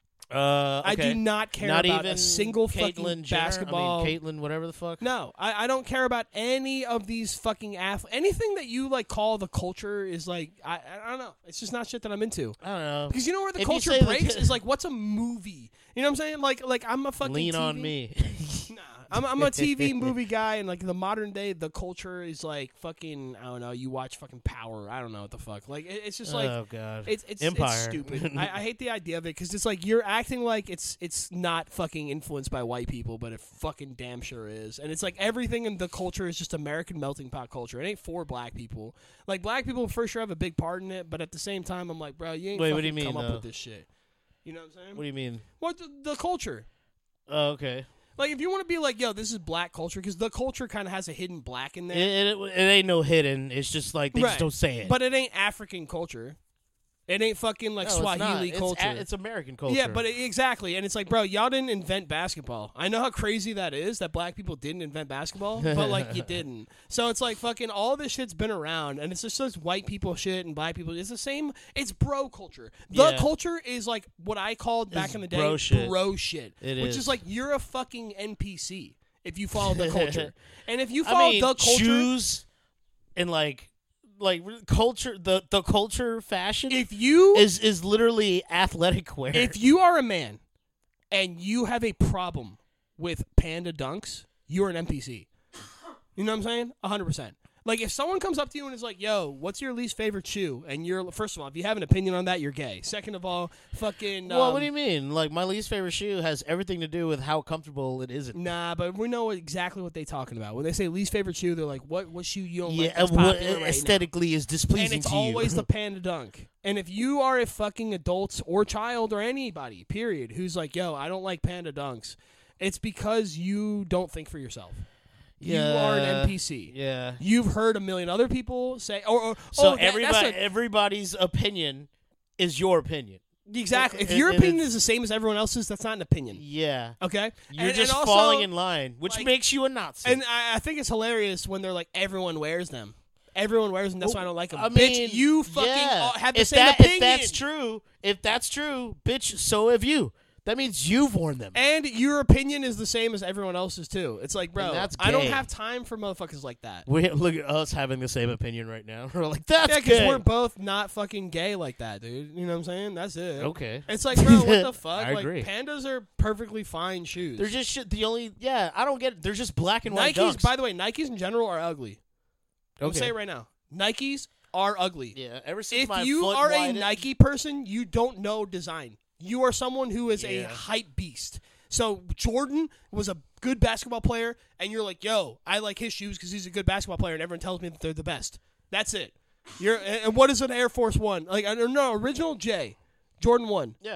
Uh, I okay. do not care Not about even a single Caitlyn fucking Jenner? basketball. I mean, Caitlyn, whatever the fuck. No, I, I don't care about any of these fucking athletes. Anything that you like call the culture is like I I don't know. It's just not shit that I'm into. I don't know. Because you know where the If you culture say the- breaks is like what's a movie? You know what I'm saying? Like like I'm a fucking Lean T V on me. Nah, I'm I'm a T V movie guy, and like the modern day, the culture is like fucking. I don't know. You watch fucking Power. I don't know what the fuck. Like it, it's just like oh god. it's it's, Empire. it's stupid. I, I hate the idea of it because it's like you're acting like it's it's not fucking influenced by white people, but it fucking damn sure is. And it's like everything in the culture is just American melting pot culture. It ain't for black people. Like black people for sure have a big part in it, but at the same time, I'm like, bro, you ain't Wait, fucking what do you mean, come up though? with this shit. You know what I'm saying? What do you mean? What the, the culture? Oh, okay. Like, if you want to be like, yo, this is black culture, because the culture kind of has a hidden black in It, there. it, it ain't no hidden. It's just like they Right. just don't say it. But it ain't African culture. It ain't fucking, like, No, it's not. Swahili It's culture. a- It's, American culture. Yeah, but it, exactly. And it's like, bro, y'all didn't invent basketball. I know how crazy that is, that black people didn't invent basketball, but, like, you didn't. So it's like fucking all this shit's been around, and it's just this white people shit and black people. It's the same. It's bro culture. The Yeah. culture is, like, what I called back It's in the day bro shit. bro shit. It which is. is, like, you're a fucking N P C if you follow the culture. And if you I follow mean, the culture... shoes and like like culture. The the culture fashion If you is is literally athletic wear. if you are a man and you have a problem with panda dunks, you're an N P C. You know what I'm saying? one hundred percent. Like, if someone comes up to you and is like, yo, what's your least favorite shoe? And you're, first of all, if you have an opinion on that, you're gay. Second of all, fucking... well, um, what do you mean? Like my least favorite shoe has everything to do with how comfortable it isn't. Nah, but we know exactly what they're talking about. When they say least favorite shoe, they're like, what what shoe you don't like Yeah, that's what popular right now? aesthetically is displeasing And it's to you. always the panda dunk. And if you are a fucking adult or child or anybody, period, who's like, yo, I don't like panda dunks, it's because you don't think for yourself. You are an Yeah. N P C. Yeah. You've heard a million other people say, or, or So oh, that- everybody, that's a- everybody's opinion is your opinion. exactly. If and- your and opinion it's- is the same as everyone else's, that's not an opinion. Yeah. Okay, You're and, just and also, falling in line, which like- makes you a Nazi. And I, I think it's hilarious when they're like, everyone wears them. Everyone wears them. That's why I don't like them. I Bitch, mean, you fucking yeah. all have the if same that, opinion. If that's true, if that's true, bitch, so have you. That means you've worn them. And your opinion is the same as everyone else's too. It's like, bro, And that's I don't gay. have time for motherfuckers like that. We look at us having the same opinion right now. We're like, that's Yeah, because gay. we're both not fucking gay like that, dude. You know what I'm saying? That's it. Okay. It's like, bro, what the fuck? I like, agree. pandas are perfectly fine shoes. They're just shit. The only yeah, I don't get it. They're just black and white Nikes. dunks. By the way, Nikes in general are ugly. I'm Okay. say it right now. Nikes are ugly. Yeah, ever since If my you foot are a widened- Nike person, you don't know design. You are someone who is a Yeah. hype beast. So Jordan was a good basketball player, and you're like, yo, I like his shoes because he's a good basketball player, and everyone tells me that they're the best. That's it. You're and what is an Air Force One? Like, I don't know, original J, Jordan One yeah,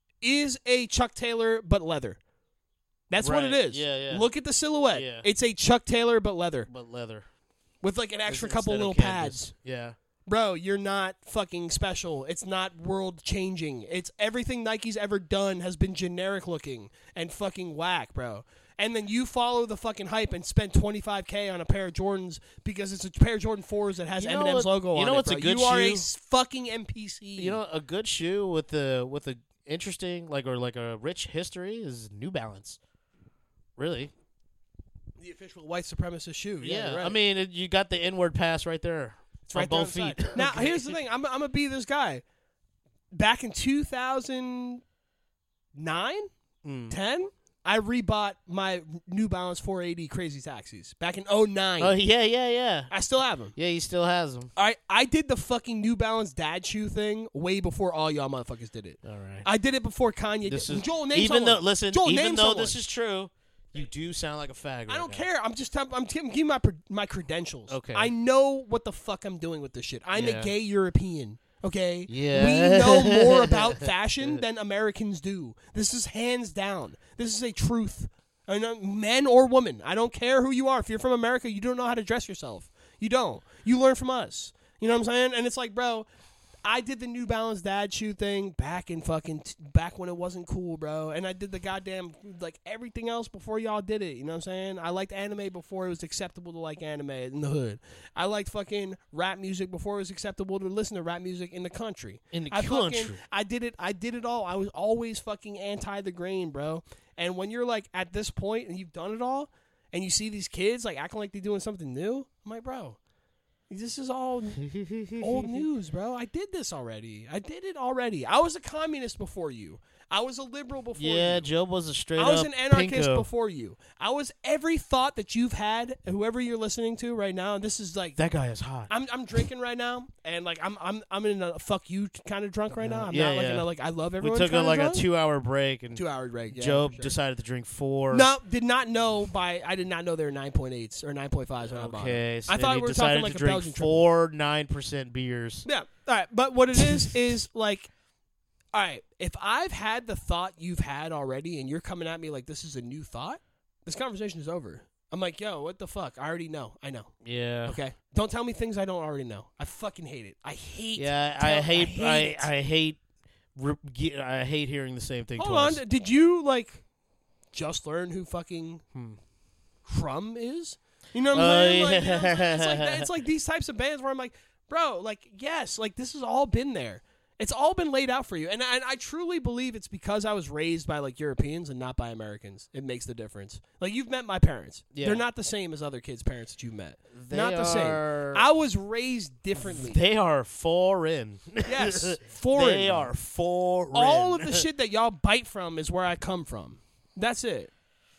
is a Chuck Taylor but leather. That's what it Right. is. Yeah, yeah. Look at the silhouette. Yeah. It's a Chuck Taylor but leather but leather. with like an extra Instead couple of little canvas. pads. Yeah, Bro, you're not fucking special. It's not world changing. It's everything Nike's ever done has been generic looking and fucking whack, bro. And then you follow the fucking hype and spend twenty-five K on a pair of Jordans because it's a pair of Jordan fours that has You know Eminem's what- logo you on know it. what's a bro. good you are a shoe? s- fucking N P C. you know, a good shoe with the with a interesting like or like a rich history is New Balance. Really? the official white supremacist shoe. Yeah, Yeah, you're right. I mean, it, you got the inward pass right there. It's right on there both on the feet. side. Now, Okay. here's the thing. I'm, I'm going to be this guy. Back in two thousand nine, Mm. ten, I rebought my New Balance four eighty Crazy Taxis. Back in oh nine. Oh yeah, yeah, yeah. I still have them. Yeah, he still has them. All right, I did the fucking New Balance dad shoe thing way before all y'all motherfuckers did it. All right. I did it before Kanye This did is Joel, name even someone. though listen, Joel, even name though someone. this is true, You do sound like a fag. Right I don't now. care. I'm just I'm, I'm giving you my my credentials. Okay. I know what the fuck I'm doing with this shit. I'm Yeah. a gay European. Okay. Yeah. We know more about fashion than Americans do. This is hands down. This is a truth. I know, men or women. I don't care who you are. If you're from America, you don't know how to dress yourself. You don't. You learn from us. You know what I'm saying? And it's like, bro, I did the New Balance dad shoe thing back in fucking t- back when it wasn't cool, bro. And I did the goddamn like everything else before y'all did it. You know what I'm saying? I liked anime before it was acceptable to like anime in the hood. I liked fucking rap music before it was acceptable to listen to rap music in the country. In the I country. Fucking, I did it. I did it all. I was always fucking anti the grain, bro. And when you're like at this point and you've done it all, and you see these kids like acting like they're doing something new, I'm like, bro. This is all old news, bro. I did this already. I did it already. I was a communist before you. I was a liberal before Yeah, you. Job was a straight I was up an anarchist pinko. before you. I was every thought that you've had, whoever you're listening to right now, and this is like That guy is hot. I'm I'm drinking right now, and like I'm I'm I'm in a fuck you kind of drunk right now. I'm Yeah, not like yeah. in a like I love We everyone. took a, kinda like drunk. a two hour break, and two hour break. Yeah, Job for sure. decided to drink four. No, did not know by I did not know they were nine point eights or nine point fives when I bought Okay, them. so I then thought he we were decided talking like to a drink Belgian triple. four nine percent beers. Yeah. All right. But what it is is like, all right. If I've had the thought you've had already, and you're coming at me like this is a new thought, this conversation is over. I'm like, yo, what the fuck? I already know. I know. Yeah. Okay. Don't tell me things I don't already know. I fucking hate it. I hate. Yeah, tell- I hate, hate I, it. I hate, re- ge- I hate hearing the same thing Hold twice. on. Did you like just learn who fucking Hmm. Crumb is? You know what I'm Oh, saying? Like, you know what I'm saying? It's, like yeah. that- it's like these types of bands where I'm like, bro, like, yes, like this has all been there. It's all been laid out for you. And, and I truly believe it's because I was raised by like Europeans and not by Americans. It makes the difference. Like you've met my parents. Yeah. They're not the same as other kids' parents that you've met. They not the are- same. I was raised differently. They are foreign. Yes, foreign. They are foreign. All of the shit that y'all bite from is where I come from. That's it.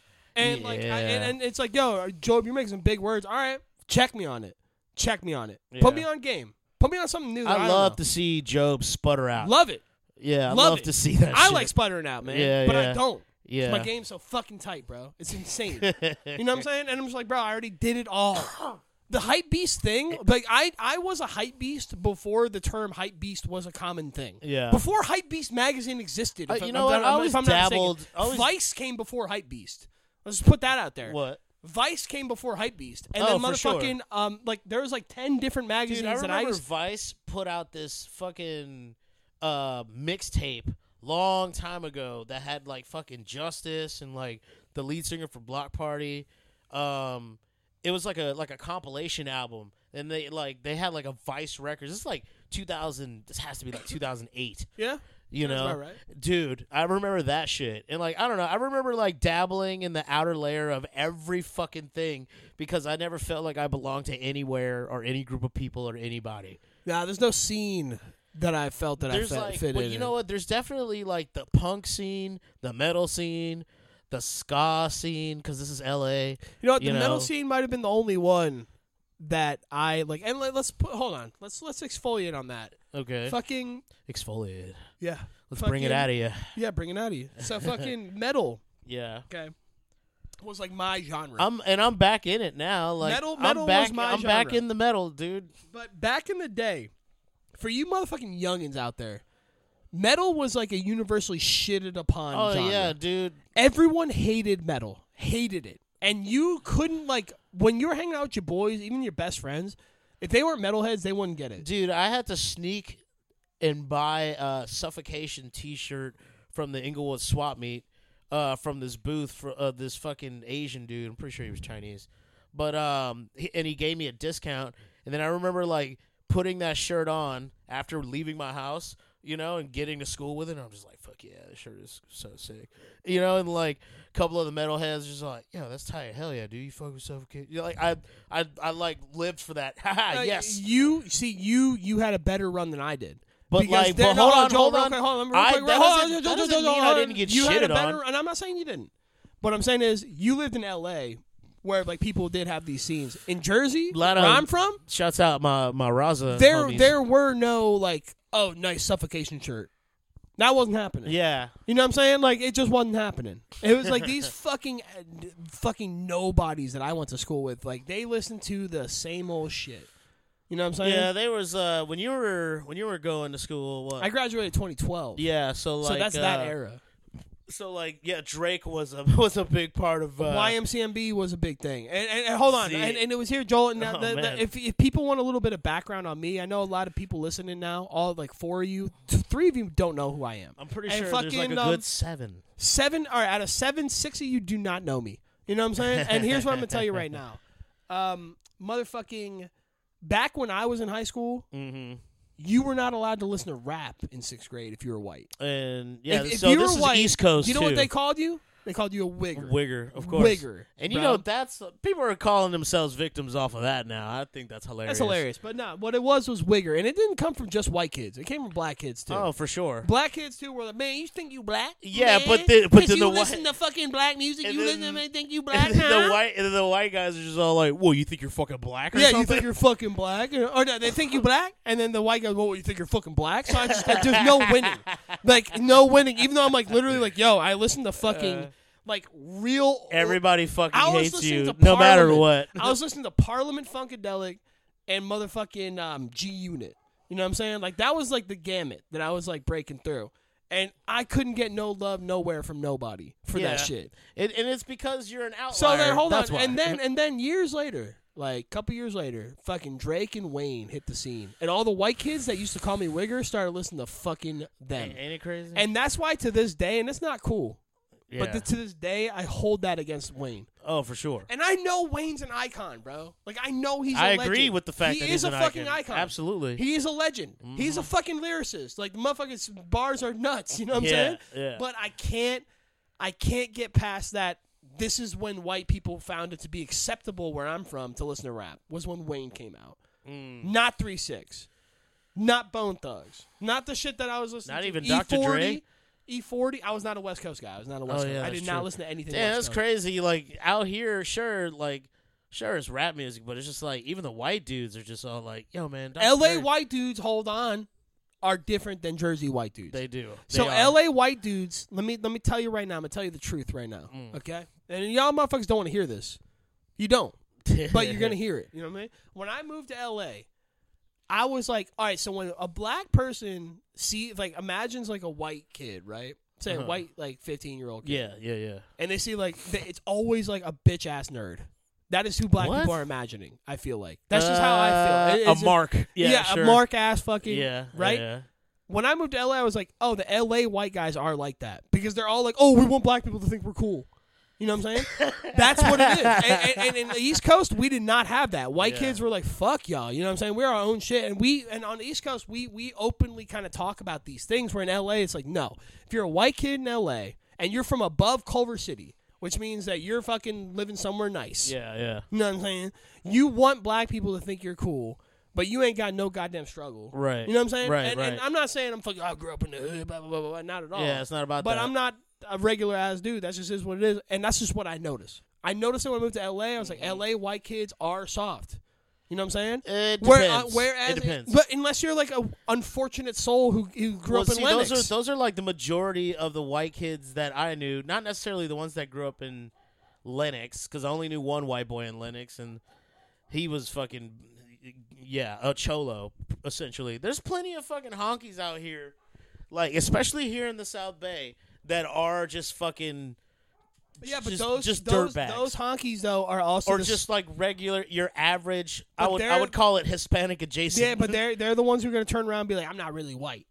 And like, I, Yeah. and, and it's like, yo, Job, you're making some big words. All right, check me on it. Check me on it. Put Yeah. me on game. Put me on something new. That I, I don't love know. to see Job sputter out. Love it. yeah, I love love it. to see that. I shit. like sputtering out, man. Yeah, but yeah. I don't. Yeah. My game's so fucking tight, bro. It's insane. You know what I'm saying? And I'm just like, bro, I already did it all. The hype beast thing, like I, I was a hype beast before the term hype beast was a common thing. Yeah. Before Hype Beast magazine existed. Uh, if you I'm- know I'm what? I not- always if I'm not mistaken. dabbled- I always- Vice came before Hype Beast. Let's just put that out there. What? Vice came before Hype Beast, and Oh, then for sure. motherfucking um, like there was like ten different magazines Dude, I that remember I just Vice put out this fucking uh, mixtape long time ago that had like fucking Justice and like the lead singer for Block Party. Um, it was like a like a compilation album, and they like they had like a Vice Records. This is like two thousand. This has to be like two thousand eight. yeah. You That's know, about right. dude, I remember that shit. And, like, I don't know. I remember, like, dabbling in the outer layer of every fucking thing because I never felt like I belonged to anywhere or any group of people or anybody. Nah, there's no scene that I felt that There's, I fe- like, fit well, in. you know what? There's definitely, like, the punk scene, the metal scene, the ska scene, because this is L A. You know what? The you metal know? scene might have been the only one that I like. And let, let's put. Hold on. Let's let's exfoliate on that. Okay. Fucking Exfoliate. yeah. Let's bring it out of you. Yeah, bring it out of you. So fucking metal. Yeah. Okay. Was like my genre. I'm and I'm back in it now. Like Metal- I'm metal was back. my I'm back genre. in the metal, dude. But back in the day, for you motherfucking youngins out there, metal was like a universally shitted upon Oh genre. yeah, dude. Everyone hated metal. Hated it. And you couldn't, like, when you were hanging out with your boys, even your best friends, if they weren't metalheads, they wouldn't get it. Dude, I had to sneak and buy a Suffocation T-shirt from the Inglewood swap meet uh, from this booth for uh, this fucking Asian dude. I'm pretty sure he was Chinese, but um, he, and he gave me a discount. And then I remember like putting that shirt on after leaving my house, you know, and getting to school with it. And I'm just like, fuck yeah, this shirt is so sick, you know. And like a couple of the metalheads just like, yo, that's tight. Hell yeah, dude, you fuck with Suffocation. You know, like I, I, I like lived for that. Haha, Uh, yes. You, see, you you had a better run than I did. But Because like, there- but no, hold no, on, Joel, hold real on. quick, hold on, real I, quick, that hold on, doesn't, Joel, that Joel, doesn't Joel, mean hold I on. didn't get You had a shitted better, on. and I'm not saying you didn't. What I'm saying is, you lived in L A, where like people did have these scenes. In Jersey, Lot where of- I'm from, Shouts out my my Raza. there homies. there were no like, oh, nice Suffocation shirt. That wasn't happening. Yeah. You know what I'm saying? Like, it just wasn't happening. It was like these fucking fucking nobodies that I went to school with. Like, they listened to the same old shit. You know what I'm saying? Yeah, there was uh when you were when you were going to school. What? I graduated twenty twelve. Yeah, so like so that's uh, that era. So like yeah, Drake was a was a big part of uh, Y M C M B was a big thing. And, and, and hold on, See? and, and it was here, Joel. Now, Oh, the, man. the, if if people want a little bit of background on me, I know a lot of people listening now. All like four of you, th- three of you don't know who I am. I'm pretty And sure there's like fucking, a um, good seven. Seven, all right, out of seven, six of you do not know me. You know what I'm saying? And here's what I'm gonna tell you right now, um, motherfucking. Back when I was in high school, Mm-hmm. you were not allowed to listen to rap in sixth grade if you were white. And yeah, if, if so you this were is white, East Coast you know too. what they called you? They called you a wigger. Wigger, of course. Wigger. And you bro. know that's people are calling themselves victims off of that now. I think that's hilarious. That's hilarious. But no, what it was was wigger, and it didn't come from just white kids. It came from black kids too. Oh, for sure. Black kids too were like, man, you think you black? Yeah, man? but then- but 'Cause then you the listen white- to fucking black music. and You then- listen to me, think you black? And then huh? the white and then the white guys are just all like, "Whoa, you think you're fucking black or Yeah, something?" you think you're fucking black, or, or no, they think you black, and then the white guy, well, you think you're fucking black? So I just, like, there's no winning, like no winning. Even though I'm like literally like, yo, I listen to fucking Uh, like real. Everybody fucking I was hates listening you, to no matter Parliament. what. I was listening to Parliament Funkadelic and motherfucking um, G Unit. You know what I'm saying? Like that was like the gamut that I was like breaking through, and I couldn't get no love nowhere from nobody for Yeah. that shit. It, and it's because you're an outlier. So then hold That's on, why. and then and then years later, like a couple years later, fucking Drake and Wayne hit the scene, and all the white kids that used to call me Wigger started listening to fucking them, ain't it crazy? and that's why to this day, and it's not cool, yeah. but th- to this day, I hold that against Wayne. oh, for sure. And I know Wayne's an icon, bro. Like I know he's. a I legend. agree with the fact he that is he's a an fucking icon. icon. Absolutely. he is a legend. He's a fucking lyricist. Like the motherfucker's bars are nuts. You know what I'm Yeah, saying? yeah. But I can't, I can't get past that. This is when white people found it to be acceptable where I'm from to listen to rap. Was when Wayne came out. Mm. Not three six, not Bone Thugs, not the shit that I was listening Not to. even E Doctor forty, Dre? E forty. I was not a West Coast guy. I was not a West Oh, Coast. yeah, I that's did not true. listen to anything. Yeah, West that's Coast. crazy. Like out here, sure, like sure it's rap music, but it's just like even the white dudes are just all like, "Yo, man, Doctor L A Dre." white dudes, hold on, are different than Jersey white dudes. They do. so They are. L A white dudes, let me let me tell you right now. I'm gonna tell you the truth right now. Mm. Okay, and y'all motherfuckers don't want to hear this. You don't, but you're gonna hear it. You know what I mean? When I moved to L A, I was like, all right. So when a black person see, like, imagines like a white kid, right? Say a Uh-huh. white like fifteen year old kid, Yeah, yeah, yeah. and they see like th- it's always like a bitch ass nerd. That is who black What? people are imagining. I feel like that's just how I feel. It- Uh, it's a mark. Yeah, yeah, sure. a mark ass fucking Yeah, right. Yeah. When I moved to L A, I was like, oh, the L A white guys are like that because they're all like, oh, we want black people to think we're cool. You know what I'm saying? That's what it is. And, and, and in the East Coast, we did not have that. White Yeah. kids were like, fuck y'all. You know what I'm saying? We're our own shit. And we and on the East Coast, we we openly kind of talk about these things. Where in L A, it's like, no. If you're a white kid in L A and you're from above Culver City, which means that you're fucking living somewhere nice. Yeah, yeah. You know what I'm saying? You want black people to think you're cool, but you ain't got no goddamn struggle. Right. You know what I'm saying? Right, and, right. and I'm not saying I'm fucking, I grew up in the hood, blah, blah, blah, blah, not at all. Yeah, it's not about But that. I'm not a regular ass dude. That's just is what it is. And that's just what I noticed. I noticed it when I moved to L A. I was like, L A white kids are soft. You know what I'm saying? It Where- depends. uh, whereas, it depends. But unless you're like a unfortunate soul who, who grew well, up in see, Lennox. those are those are like the majority of the white kids that I knew. Not necessarily the ones that grew up in Lennox, because I only knew one white boy in Lennox, and he was fucking yeah, a cholo essentially. There's plenty of fucking honkies out here, like especially here in the South Bay, that are just fucking. yeah, but just- those just those, dirtbags. those honkies though are also Or the, just like regular, your average. I But would I they're- would call it Hispanic adjacent. yeah, but they're they're the ones who are gonna turn around and be like, I'm not really white.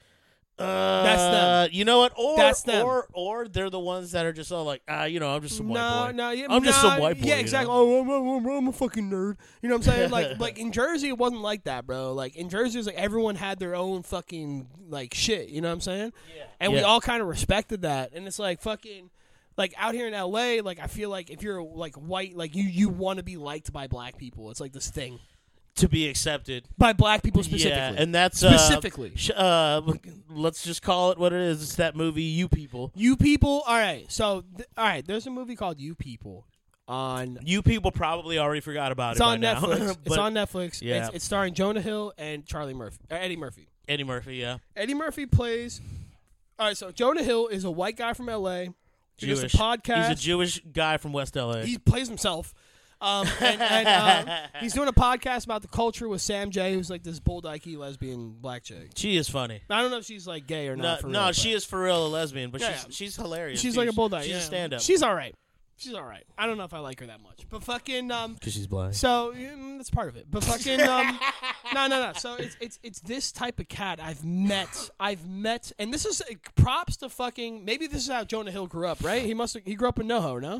Uh, That's them. You know what? Or That's them. or or they're the ones that are just all like, ah, you know, I'm just some no, white boy. no, yeah, I'm just no, some white boy. Yeah, you exactly. know? Oh, I'm, I'm, I'm a fucking nerd. You know what I'm saying? Like, like in Jersey, it wasn't like that, bro. Like in Jersey, it was like everyone had their own fucking like shit. You know what I'm saying? Yeah. And we Yeah. all kind of respected that. And it's like fucking. Like out here in L A, like I feel like if you're like white, like you you want to be liked by black people. It's like this thing To be accepted. by black people specifically. Yeah, and that's Specifically. Uh, sh- uh, let's just call it what it is. It's that movie, You People. You People. All right. So th- all right, there's a movie called You People on. You people probably already forgot about It's it. on by now. Netflix. it's But on Netflix. Yeah. It's, it's starring Jonah Hill and Charlie Murphy, or Eddie Murphy. Eddie Murphy. Yeah. Eddie Murphy plays All right, so Jonah Hill is a white guy from L A. He Jewish. does a podcast. He's a Jewish guy from West L A. He plays himself. Um, and and uh, he's doing a podcast about the culture with Sam J, who's like this bold-ikey lesbian black chick. She is funny. I don't know if she's like gay or No, not. For no real, she but is for real a lesbian, but Yeah, she's yeah. she's hilarious. She's dude. like a bulldog. She's yeah. a stand-up. She's all right. She's all right. I don't know if I like her that much, but fucking um. Because she's blind. So mm, that's part of it. But fucking um, no, no, no. So it's it's it's this type of cat I've met. I've met, and this is uh, props to fucking. Maybe this is how Jonah Hill grew up, right? He must he grew up in NoHo, no?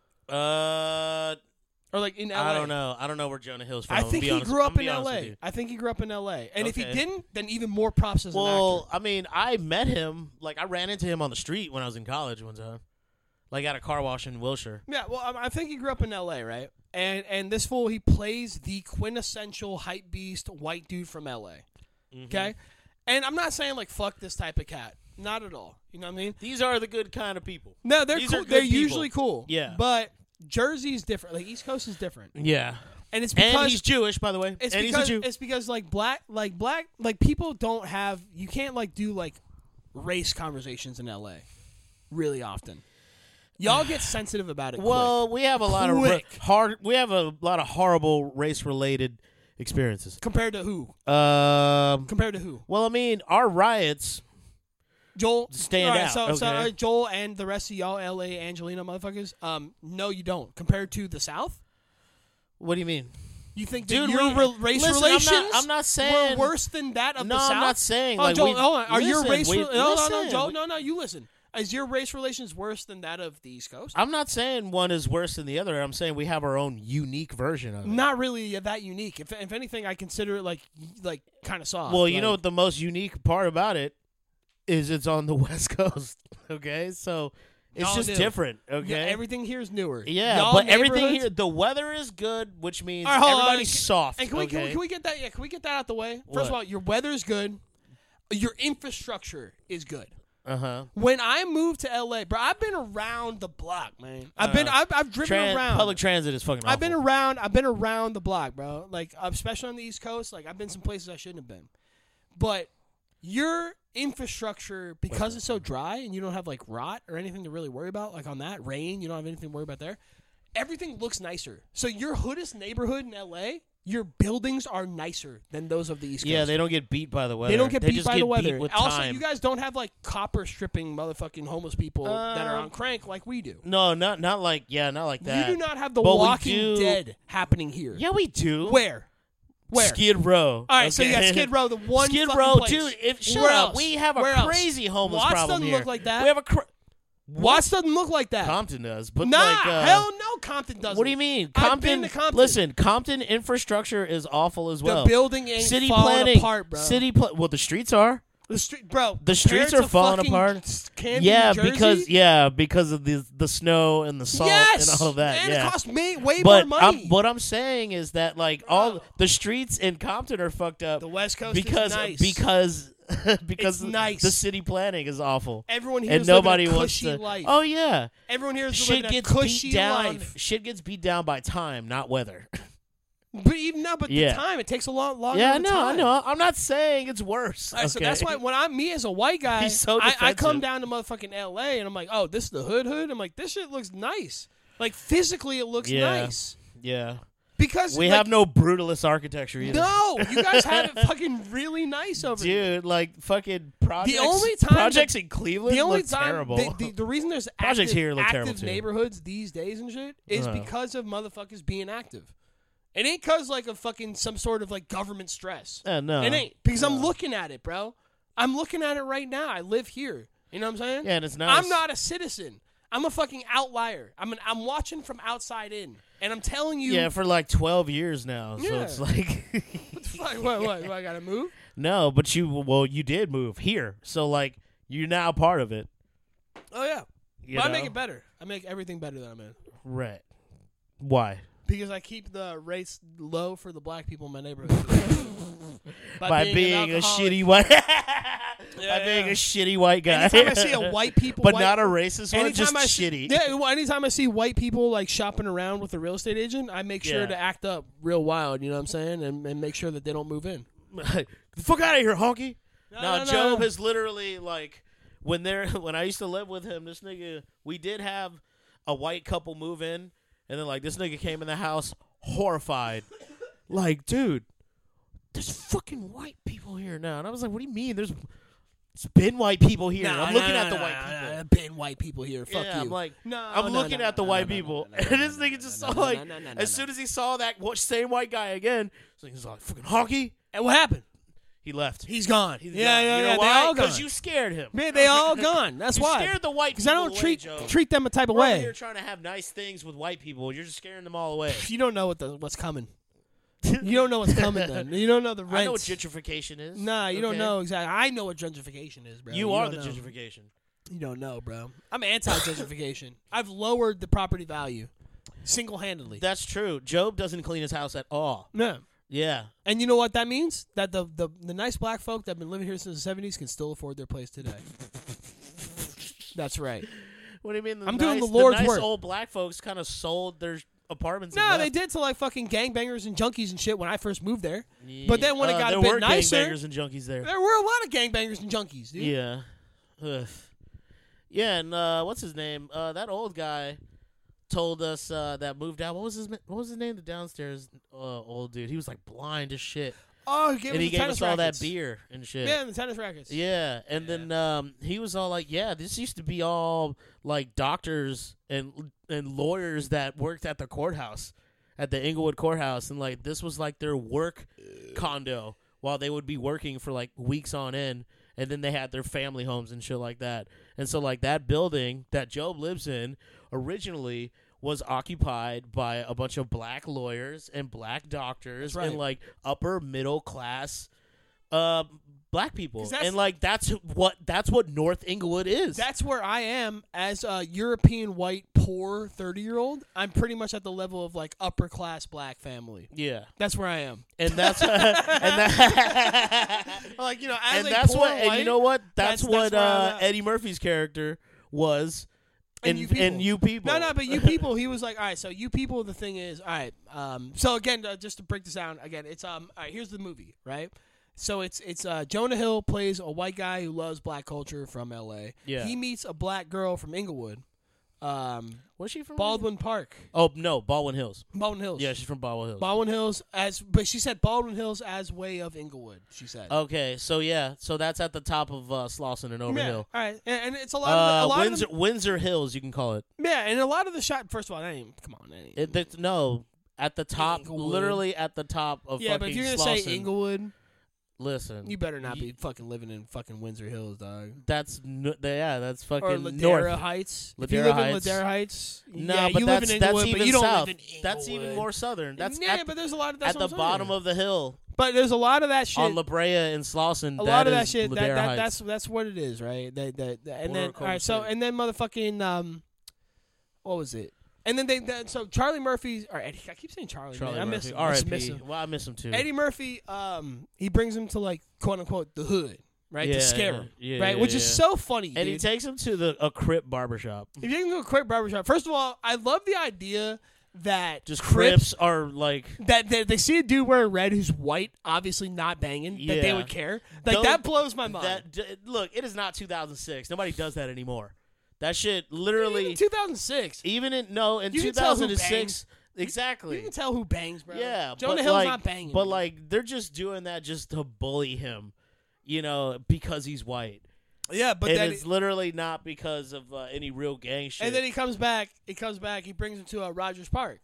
Uh, Or like in L A. I don't know. I don't know where Jonah Hill's from. I I'm think be he honest- grew I'm up gonna in be honest L with A. you. I think he grew up in L A. And if he Okay. didn't, then even more props as an Well, actor. I mean, I met him. Like, I ran into him on the street when I was in college one time. Like, at a car wash in Wilshire. Yeah, well, I I think he grew up in L A, right? And and this fool, he plays the quintessential hype beast white dude from L A. Mm-hmm. Okay? And I'm not saying, like, fuck this type of cat. Not at all. You know what I mean? These are the good kind of people. No, they're These cool. are good They're people. usually cool. Yeah. But Jersey's different. Like, East Coast is different. Yeah. And it's because And he's Jewish, by the way. It's and because he's a Jew. it's because like black like black like people don't have you can't like do like race conversations in L A really often. Y'all get sensitive about it. Well, quick. we have a lot of Quick. ra- hard. We have a lot of horrible race-related experiences. compared to who? Um. Compared to who? Well, I mean, our riots. Joel Stand all right, out, So, so okay. uh, Joel and the rest of y'all L A Angelina motherfuckers. Um, no, you don't. Compared to the South, What do you mean? you think that Dude, your we- re- race listen, I'm not- relations I'm not saying- were worse than that of No, the South? I'm not saying, Oh, like, Joel, we've- hold on. Are your listen, race? we- Re- no, no, no, listen, Joel. we- No, no. You listen. Is your race relations worse than that of the East Coast? I'm not saying one is worse than the other. I'm saying we have our own unique version of it. Not really that unique. If if anything, I consider it like like kind of soft. Well, you know Like, what the most unique part about it is it's on the West Coast. Okay, so it's Y'all just new. different. Okay, yeah, everything here is newer. Yeah, Y'all but everything neighborhoods- here, the weather is good, which means All right, hold on, everybody's and can- soft. And can we, okay? can we can we get that? Yeah, can we get that out the way? First What? of all, your weather is good. Your infrastructure is good. Uh huh. When I moved to L A, bro, I've been around the block, man. I've been, I've, I've driven Tran- around. Public transit is fucking. I've been awful. around. I've been around the block, bro. Like, especially on the East Coast. Like, I've been some places I shouldn't have been. But your infrastructure, because it's so dry and you don't have like rot or anything to really worry about, like on that rain, you don't have anything to worry about there. Everything looks nicer. So your hoodest neighborhood in L A, your buildings are nicer than those of the East Coast. Yeah, they don't get beat by the weather. They don't get beat just by get the weather. Beat with Also, time. you guys don't have like copper stripping motherfucking homeless people that are Um, on crank like we do. no, not not like yeah, not like that. You do not have the But we Walking do- Dead happening here. Yeah, we do. Where? Where? Skid Row. All right, so you got okay? Skid Row, the one Skid fucking Row, place. dude. If shut Where up, else? we have a Where else? crazy homeless Watts problem doesn't here. look like that. We have a cra- Watts doesn't look like that. Compton does, but nah, like, uh, hell no, Compton doesn't. what do you mean? I've Compton, been to Compton. Listen, Compton infrastructure is awful as well. The building ain't City falling planning, apart, bro. City, pl- well, the streets are. the street, bro. The streets compared are to falling fucking apart. Camden, Yeah, New Jersey, because yeah, because of the the snow and the salt yes, and all of that. and yeah. it costs me way But more I'm, money. what I'm saying is that like Bro. all the streets in Compton are fucked up. The West Coast because is nice. because because It's nice. the city planning is awful. Everyone here and is living nobody a wants cushy to. life. Oh yeah, Everyone here is shit living a gets cushy beat down. life. Shit gets beat down by time, not weather. But even now, but Yeah. the time it takes a lot longer. yeah, I of a know, I time. know. I'm not saying it's worse. All right, So okay? that's why when I'm me as a white guy, He's so I, I come defensive. down to motherfucking L A and I'm like, oh, this is the hood hood. I'm like, this shit looks nice. Like physically, it looks Yeah. nice Yeah, because we like, have no brutalist architecture either. No, you guys have it fucking really nice over here. Dude, like fucking projects. only time projects that- in Cleveland The only look time, terrible. the, the, the reason there's Projects active, here look terrible, active too. neighborhoods these days and shit is Uh-huh. because of motherfuckers being active. It ain't cause like of fucking some sort of like government stress. Uh, no. It ain't because I'm looking at it, bro. I'm looking at it right now. I live here. You know what I'm saying? Yeah, and it's nice. I'm not a citizen. I'm a fucking outlier. I'm an, I'm watching from outside in, and I'm telling you. Yeah, for like twelve years now. So Yeah. it's like What the fuck? What, what, what, I gotta move? no, but you well, you did move here, so like you're now part of it. Oh yeah. You But I know? make it better. I make everything better that I'm in. Right? Why? Because I keep the rates low for the black people in my neighborhood. By, being, an a alcoholic. shitty white. Yeah, by being yeah. a shitty white guy. Anytime I see a white people, but white, not a racist one, just I see, shitty. Yeah, well, anytime I see white people like shopping around with a real estate agent, I make sure Yeah. to act up real wild. You know what I'm saying, and, and make sure that they don't move in. Get the fuck out of here, honky. No, No, no, no, Job no. has literally like when they're when I used to live with him, this nigga, we did have a white couple move in, and then like this nigga came in the house horrified, like, dude, there's fucking white people here now, and I was like, what do you mean? There's it's been white people here. No, I'm no, looking no, at the no, white no, people. no, no, been white people here. Fuck yeah, you. I'm like, no, I'm no, looking no, at the no, white no, no, people, no, no, and no, this no, nigga no, just no, saw no, like, no, no, no, as no. soon as he saw that what, same white guy again, so he's like, fucking hockey. And what happened? He left. He's gone. He's yeah, gone. yeah, you yeah. know They why? all gone. Because you scared him. Man, they all gone. That's you why. scared the white Because people I don't away, treat Joe. treat them a type of We're over way. here trying to have nice things with white people. You're just scaring them all away. You don't know what the what's coming. You don't know what's coming. Then you don't know the rents. I know what gentrification is. Nah, you don't okay? know exactly. I know what gentrification is, bro. You, are the don't know. gentrification. You don't know, bro. I'm anti-gentrification. I've lowered the property value single-handedly. That's true. Job doesn't clean his house at all. No. Yeah. And you know what that means? That the, the, the nice black folk that have been living here since the seventies can still afford their place today. That's right. What do you mean? The I'm nice, doing the Lord's nice work. old black folks kind of sold their apartments. No, and they left. did to like fucking gangbangers and junkies and shit when I first moved there. But then when Uh, it got there a bit were nicer, gangbangers and junkies there. there were a lot of gangbangers and junkies, dude. Yeah. Ugh. Yeah, and uh, what's his name? Uh, that old guy told us uh, that moved out. What was his What was his name? The downstairs uh, old dude. He was like blind as shit, Oh, he gave and us he the gave tennis us all that rackets. beer and shit. Yeah, and the tennis rackets. Yeah, and then um, he was all like, "Yeah, this used to be all like doctors and and lawyers that worked at the courthouse, at the Inglewood courthouse, and like this was like their work condo while they would be working for like weeks on end, and then they had their family homes and shit like that. And so like that building that Job lives in originally was occupied by a bunch of black lawyers and black doctors That's right. and like upper middle class uh, black people. 'Cause that's- And like that's what that's what North Inglewood is. That's where I am as a European white poor thirty year old. I'm pretty much at the level of like upper class black family. yeah. That's where I am. And that's and that Like you know, as and a that's poor what and white, you know what that's, that's- what that's where I'm uh, at. Eddie Murphy's character was in And you people. in You People. No, no, but you people. He was like, all right. So you people. The thing is, all right. Um. So again, uh, just to break this down again, it's um. All right. Here's the movie, right? So it's it's uh, Jonah Hill plays a white guy who loves black culture from L A. Yeah. He meets a black girl from Inglewood. Um. Was she from Baldwin Park. Oh no, Baldwin Hills. Baldwin Hills. Yeah, she's from Baldwin Hills. Baldwin Hills as, but she said Baldwin Hills as way of Inglewood. She said. Okay, so yeah, so that's at the top of uh, Slauson and Yeah, Overhill. all right, and, and it's a lot Uh, of the, a lot Windsor of the, Windsor Hills, you can call it. yeah, and a lot of the shot. First of all, that ain't come on, that ain't. It that's- no, at the top, Inglewood. literally at the top of yeah, fucking but if you're gonna Slauson. say Inglewood, listen, you better not you- be fucking living in fucking Windsor Hills, dog. That's n- yeah, that's fucking Or Ladera north. Heights. if Ladera you live Heights. in Ladera Heights, No, yeah, but you that's live in that's Inglewood, even but you don't south. live in That's even Inglewood. more southern. That's yeah, at, but there's a lot of that's at what the I'm bottom saying. of the hill But there's a lot of that shit. on La Brea and Slauson. a lot of that is shit. That, Ladera that, Heights. that's that's what it is, right? That, that, that- and Border then of all right, Culver so City. and then motherfucking um, what was it? And then they that, so Charlie Murphy. All right, I keep saying Charlie. Charlie man. I miss Murphy. him. I just miss R I P. him. Well, I miss him too. Eddie Murphy, um, he brings him to like quote unquote the hood, right? Yeah, to scare yeah, him, yeah, right? yeah, Which is yeah. so funny, and he dude. takes him to the a Crip barbershop. If you can do a quick barbershop, first of all, I love the idea that Just Crips Crips are like that they, they see a dude wearing red who's white, obviously not banging, that they Yeah. would care. Like Those- that blows my mind. that. D- look, it is not two thousand six. Nobody does that anymore. That shit Even literally. in two thousand six, Even in no in You two can tell who thousand six. Exactly. you can tell who bangs, bro. Yeah, Jonah but Hill's like, not banging, But dude. like, they're just doing that just to bully him, you know, because he's white. yeah, but and then it's literally not because of uh, any real gang shit. and then he comes back. He comes back. He brings him to uh, Rogers Park,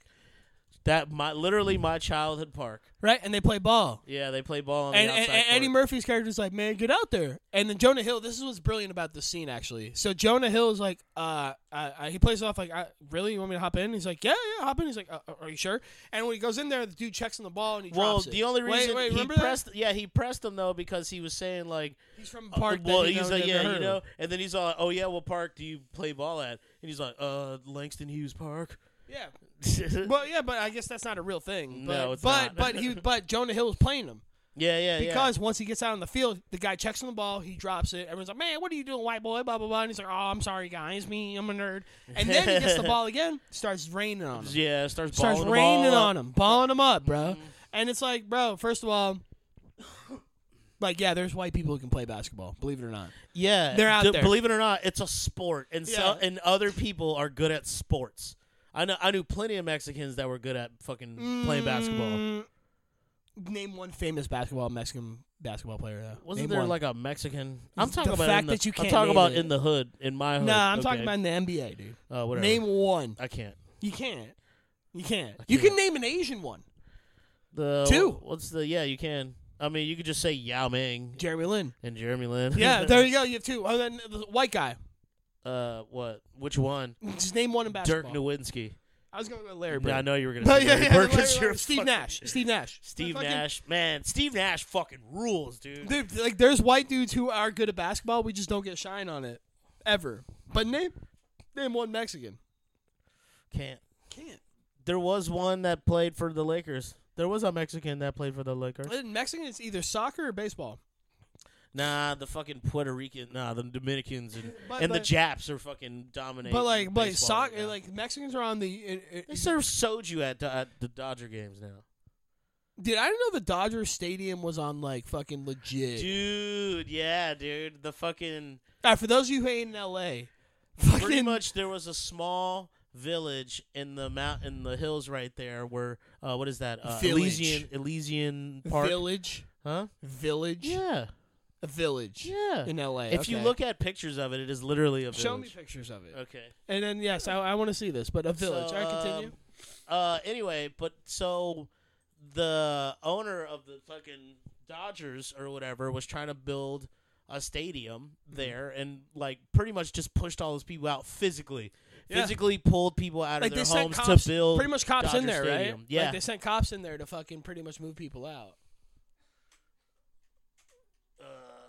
that my literally my childhood park. right? And they play ball. Yeah, they play ball on And, the and, outside and Eddie court. Murphy's character is like, man, get out there. And then Jonah Hill, this is what's brilliant about this scene, actually. So Jonah Hill is like, uh, uh, uh, he plays it off like, uh, really? You want me to hop in? He's like, yeah, yeah, hop in. He's like, uh, are you sure? And when he goes in there, the dude checks on the ball and he Well, drops it. the only Wait, reason wait, he remember that? pressed, yeah, he pressed him though because he was saying like, He's from a uh, park. well, that he he's never- like, never yeah, heard you of. know, and then he's all, oh yeah, what park do you play ball at? And he's like, uh, Langston Hughes Park. Yeah. Well, yeah, but I guess that's not a real thing. But, No, it's but, not. but he, but Jonah Hill is playing him yeah, yeah, because once he gets out on the field, the guy checks on the ball, he drops it. Everyone's like, "Man, what are you doing, white boy?" Blah blah blah. And he's like, "Oh, I'm sorry, guys, me, I'm a nerd." And then he gets the ball again, starts raining on him. yeah, yeah, starts starts balling the raining ball on up. him, balling him up, bro. And it's like, bro, first of all, Like, yeah, there's white people who can play basketball. Believe it or not. Yeah, They're out d- there. Believe it or not, it's a sport, and so Yeah. and other people are good at sports. I know. I knew plenty of Mexicans that were good at fucking playing basketball. Mm, Name one famous basketball Mexican basketball player. Though. Wasn't Name there one. like a Mexican? I'm The talking about fact in the, that you I'm can't talking name about it. in the hood, in my hood. Nah, I'm okay. talking about in the N B A, dude. Uh, whatever. Name one. I can't. You can't. You can't. I You can't. can name an Asian one. The Two. What's the? Yeah, you can. I mean, you could just say Yao Ming Jeremy Lin. and Jeremy Lin. Yeah, there you go. You have two. Oh, then the white guy. uh, what? Which one? Just name one in basketball. Dirk Nowitzki. I was going to go Larry Bird. Yeah, I know you were gonna But say yeah, Larry yeah, Bird Larry 'cause Bird. you're Steve fucking- Nash. Steve Nash. Steve Fucking- Nash, man, Steve Nash fucking rules, dude. Dude, like there's white dudes who are good at basketball. We just don't get shine on it ever. But name name one Mexican. Can't. Can't. There was one that played for the Lakers. There was a Mexican that played for the Lakers. In Mexican, it's either soccer or baseball. Nah, the fucking Puerto Rican, nah, the Dominicans and, But- and the but- Japs are fucking dominating. But like, but baseball soccer, right now. like Mexicans are on the. It, it, They serve soju at, at the Dodger games now. dude, I didn't know the Dodger Stadium was on like fucking legit. Dude, yeah, dude. The fucking Ah, for those of you who ain't in L A, pretty fucking much there was a small village in the mount in the hills right there where uh, what is that? Uh, Village. Elysian Elysian Park. village, Huh? village, Yeah. a village, Yeah. in L A. If you okay. look at pictures of it, it is literally a village. show me pictures of it, Okay. and then yes, I, I want to see this. But a village. So, All right, continue. um, uh, anyway, but so the owner of the fucking Dodgers or whatever was trying to build a stadium there and like pretty much just pushed all those people out physically. Yeah. Physically pulled people out Like of they their sent homes cops, to build pretty much cops Dodger in there, Stadium. right? Yeah. like they sent cops in there to fucking pretty much move people out. Uh,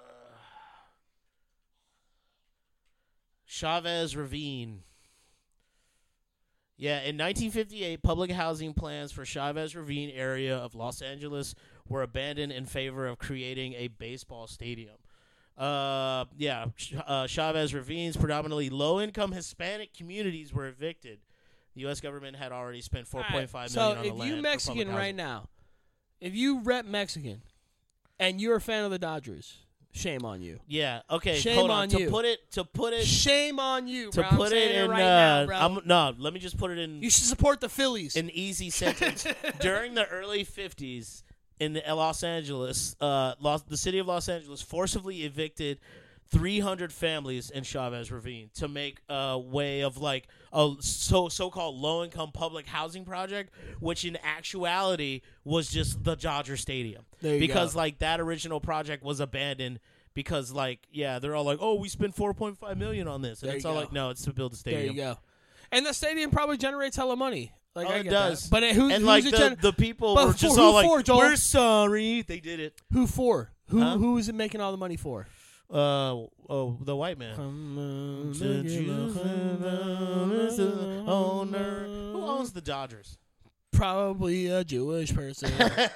Chavez Ravine. Yeah, in nineteen fifty-eight, public housing plans for Chavez Ravine area of Los Angeles were abandoned in favor of creating a baseball stadium. Uh, yeah, Ch- uh, Chavez Ravines, predominantly low-income Hispanic communities were evicted. The U S government had already spent four point five million So on the if land. you for Mexican public right housing. now, if you rep Mexican, and you're a fan of the Dodgers, shame on you. Yeah. Okay. Shame hold on on. To you. put it. To put it. Shame on you, to bro. I'm put it saying in. right uh, now, bro. I'm, no. Let me just put it in. You should support the Phillies. An easy sentence. During the early fifties in Los Angeles, uh, Los, the city of Los Angeles forcibly evicted three hundred families in Chavez Ravine to make a way of like a so so-called low-income public housing project, which in actuality was just the Dodger Stadium. There you because go. like that original project was abandoned because like yeah, they're all like, "Oh, we spent four point five million on this." And There it's you all go. like, "No, it's to build a there stadium." you go. And the stadium probably generates hella money. Like Oh, I it get does. that. But it, who, and who's like it the, gen- the people But were for- just who all like, for, Joel? "We're sorry." They did it. Who for? Who Huh? who is it making all the money for? Uh oh, the white man. The Jews and the is the owner. Who owns the Dodgers? Probably a Jewish person.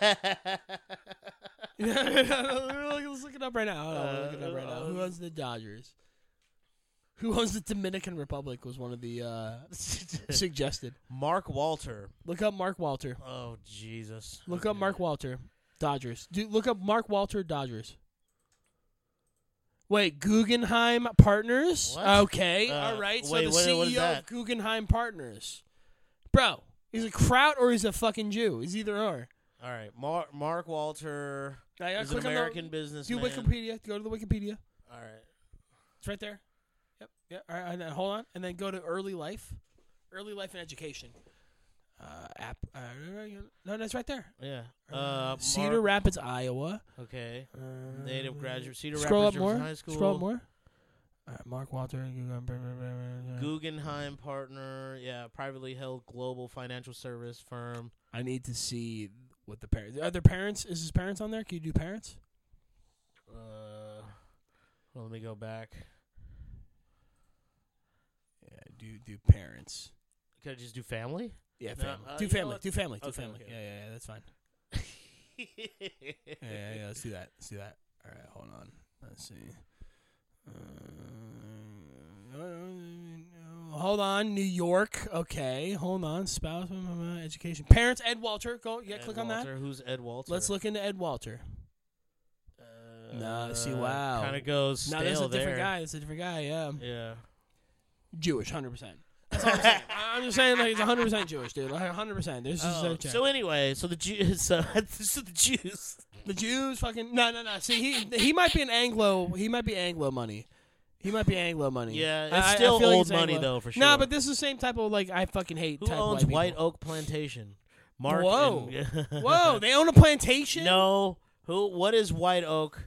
Let's look it up right now. Hold on, let's look it up right now. Who owns the Dodgers? Who owns the Dominican Republic was one of the uh, suggested. Mark Walter. Look up Mark Walter. Oh Jesus. Look up Mark Walter. Dodgers. Dude, look up Mark Walter Dodgers. Wait, Guggenheim Partners? What? Okay, Uh, all right. So wait, the what- C what is E O that? of Guggenheim Partners. Bro, he's a Kraut or he's a fucking Jew. He's either or. All right, Mar- Mark Walter I gotta is an click on the- American Do businessman. Wikipedia. Go to the Wikipedia. All right. It's right there. Yep. Yeah. All right. And then hold on, and then go to early life, early life and education. Uh, app. Uh, no, that's right there. Yeah. Uh, Cedar Mark- Rapids, Iowa. Okay. Uh, Native graduate. Cedar Scroll Rapids up more. Jefferson High School. Scroll up more. All right, Mark Walter. Guggenheim partner. Yeah, privately held global financial service firm. I need to see what the parents. Are there parents? Is his parents on there? Can you do parents? Uh, well, let me go back. Yeah, do do parents. Could I just do family? Yeah, No, family. uh, do you know family. what? Do family. Do Okay, family. okay. Yeah, yeah, yeah. That's fine. Yeah, yeah, yeah. Let's do that. Let's do that. All right, hold on. Let's see. Uh, hold on, New York. Okay, hold on. Spouse, education, parents. Ed Walter. Go. Yeah, Ed click on that. Walter. Who's Ed Walter? Let's look into Ed Walter. Uh, No, see, wow. Kind of goes No, stale that's a different there. guy. It's a different guy. Yeah. Yeah. Jewish, hundred percent. That's all I'm saying. I'm just saying, like, he's one hundred percent Jewish, dude. Like, one hundred percent. This is Oh, no check. so anyway, so the Jews, so, so the Jews. The Jews, fucking no, no, no. See, he he might be an Anglo. He might be Anglo money. He might be Anglo money. Yeah, it's I- I still feel like old it's money Anglo. though, for sure. Nah, but this is the same type of like I fucking hate. Who type owns of White white Oak Plantation? Mark. Whoa. and- Whoa, they own a plantation. No. Who? What is White Oak?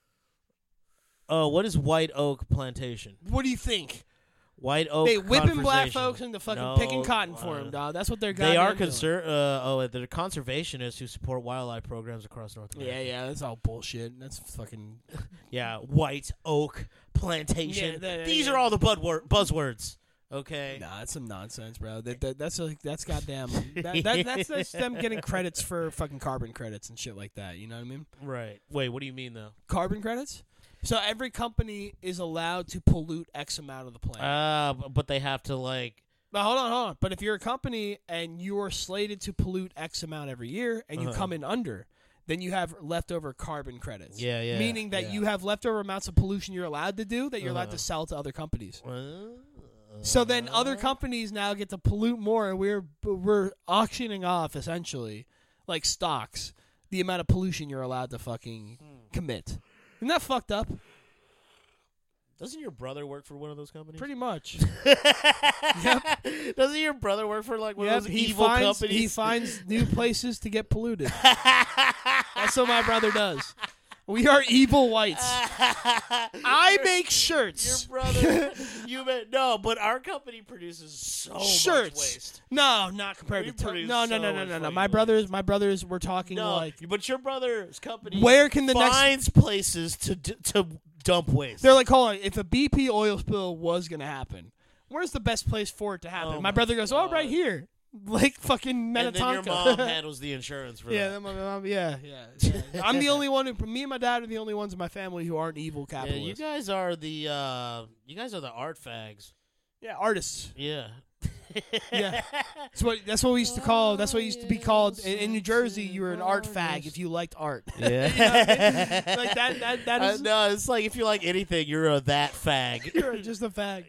Oh, what is White Oak Plantation? What do you think? White Oak. They whipping black Conversation. folks into fucking No, picking cotton for uh, them, dog. That's what they're. They are goddamn doing. conser- uh, Oh, they're conservationists who support wildlife programs across North America. Yeah, yeah, that's all bullshit. That's fucking. Yeah, White Oak Plantation. Yeah, that- These yeah. are all the budwor- buzzwords. Okay. Nah, that's some nonsense, bro. That, that that's like that's goddamn. That, that, that's, that's them getting credits for fucking carbon credits and shit like that. You know what I mean? Right. Wait, what do you mean though? Carbon credits. So every company is allowed to pollute X amount of the planet. Uh, b- but they have to like. Now hold on, hold on. But if you're a company and you are slated to pollute X amount every year, and you Uh-huh. come in under, then you have leftover carbon credits. Yeah, yeah, Meaning that yeah. you have leftover amounts of pollution you're allowed to do that you're allowed Uh-huh. to sell to other companies. Uh, So then other companies now get to pollute more, and we're we're auctioning off essentially, like stocks, the amount of pollution you're allowed to fucking commit. Isn't that fucked up? Doesn't your brother work for one of those companies? Pretty much. Doesn't your brother work for like one Yep, of those he evil finds companies? he finds new places to get polluted. That's what my brother does. We are evil whites. I make Your shirts. brother, you meant no, but our company produces so much Shirts. waste. No, not compared We to to- produce no, no, so no, no, much no, no. fucking My waste. brothers, my brothers. We're talking No, like but your brother's company where can the next? finds places to d- to dump waste. They're like, hold on. If a B P oil spill was gonna happen, where's the best place for it to happen? Oh my my brother goes, oh, right God. here, like fucking and then your Minnetonka. mom handles the insurance for yeah, that. then my mom- yeah, yeah, yeah. I'm the only one who. Me and my dad are the only ones in my family who aren't evil Yeah, capitalists. you guys are the uh, you guys are the art fags. Yeah, artists. Yeah. Yeah, that's what that's what we used to call. That's what used to be called in, in New Jersey. You were an art fag if you liked art. Yeah. You know what I mean? Like that. That that Uh, is. no, it's like if you like anything, you're a that fag. You're just a fag.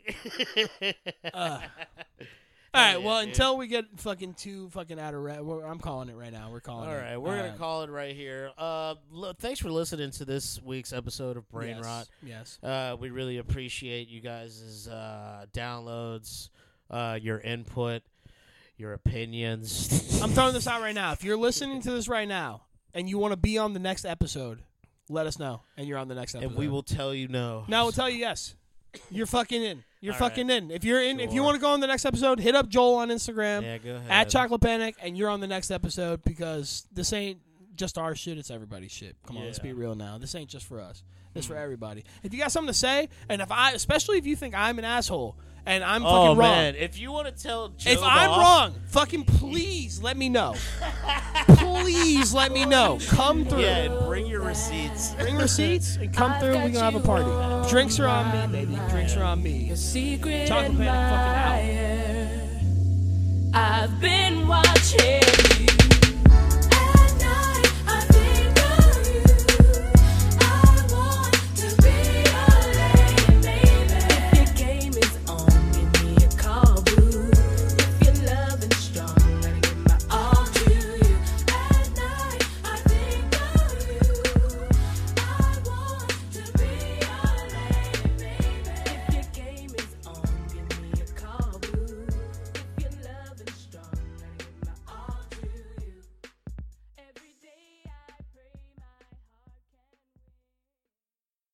Uh. All right. yeah, Well, dude. until we get fucking too fucking out of ra- we're- I'm calling it right now. We're calling All it. right, we're gonna Uh, call it right here. Uh, lo- thanks for listening to this week's episode of Brain yes, Rot. Yes. Uh, we really appreciate you guys' uh, downloads, uh, your input, your opinions. I'm throwing this out right now. If you're listening to this right now and you want to be on the next episode, let us know, and you're on the next episode. and we will tell you no. Now we'll tell you yes. You're fucking in. You're All fucking in. If you're in, if you Sure. want to go on the next episode, hit up Joel on Instagram Yeah, go ahead. at Chocolate Panic, and you're on the next episode because this ain't just our shit; it's everybody's shit. Come on, let's Yeah. Hmm. be real now. This ain't just for us. This for everybody. If you got something to say, and if I, especially if you think I'm an asshole and I'm Oh fucking wrong, man, if you want to tell Joe if I'm off- wrong, fucking please let me know. Please let me know. Come through. yeah, and bring your receipts. Bring receipts and come through. We're gonna have a party. Drinks are on me, baby. Drinks are on me. Secret Chocolate Panic fucking out. admirer. I've been watching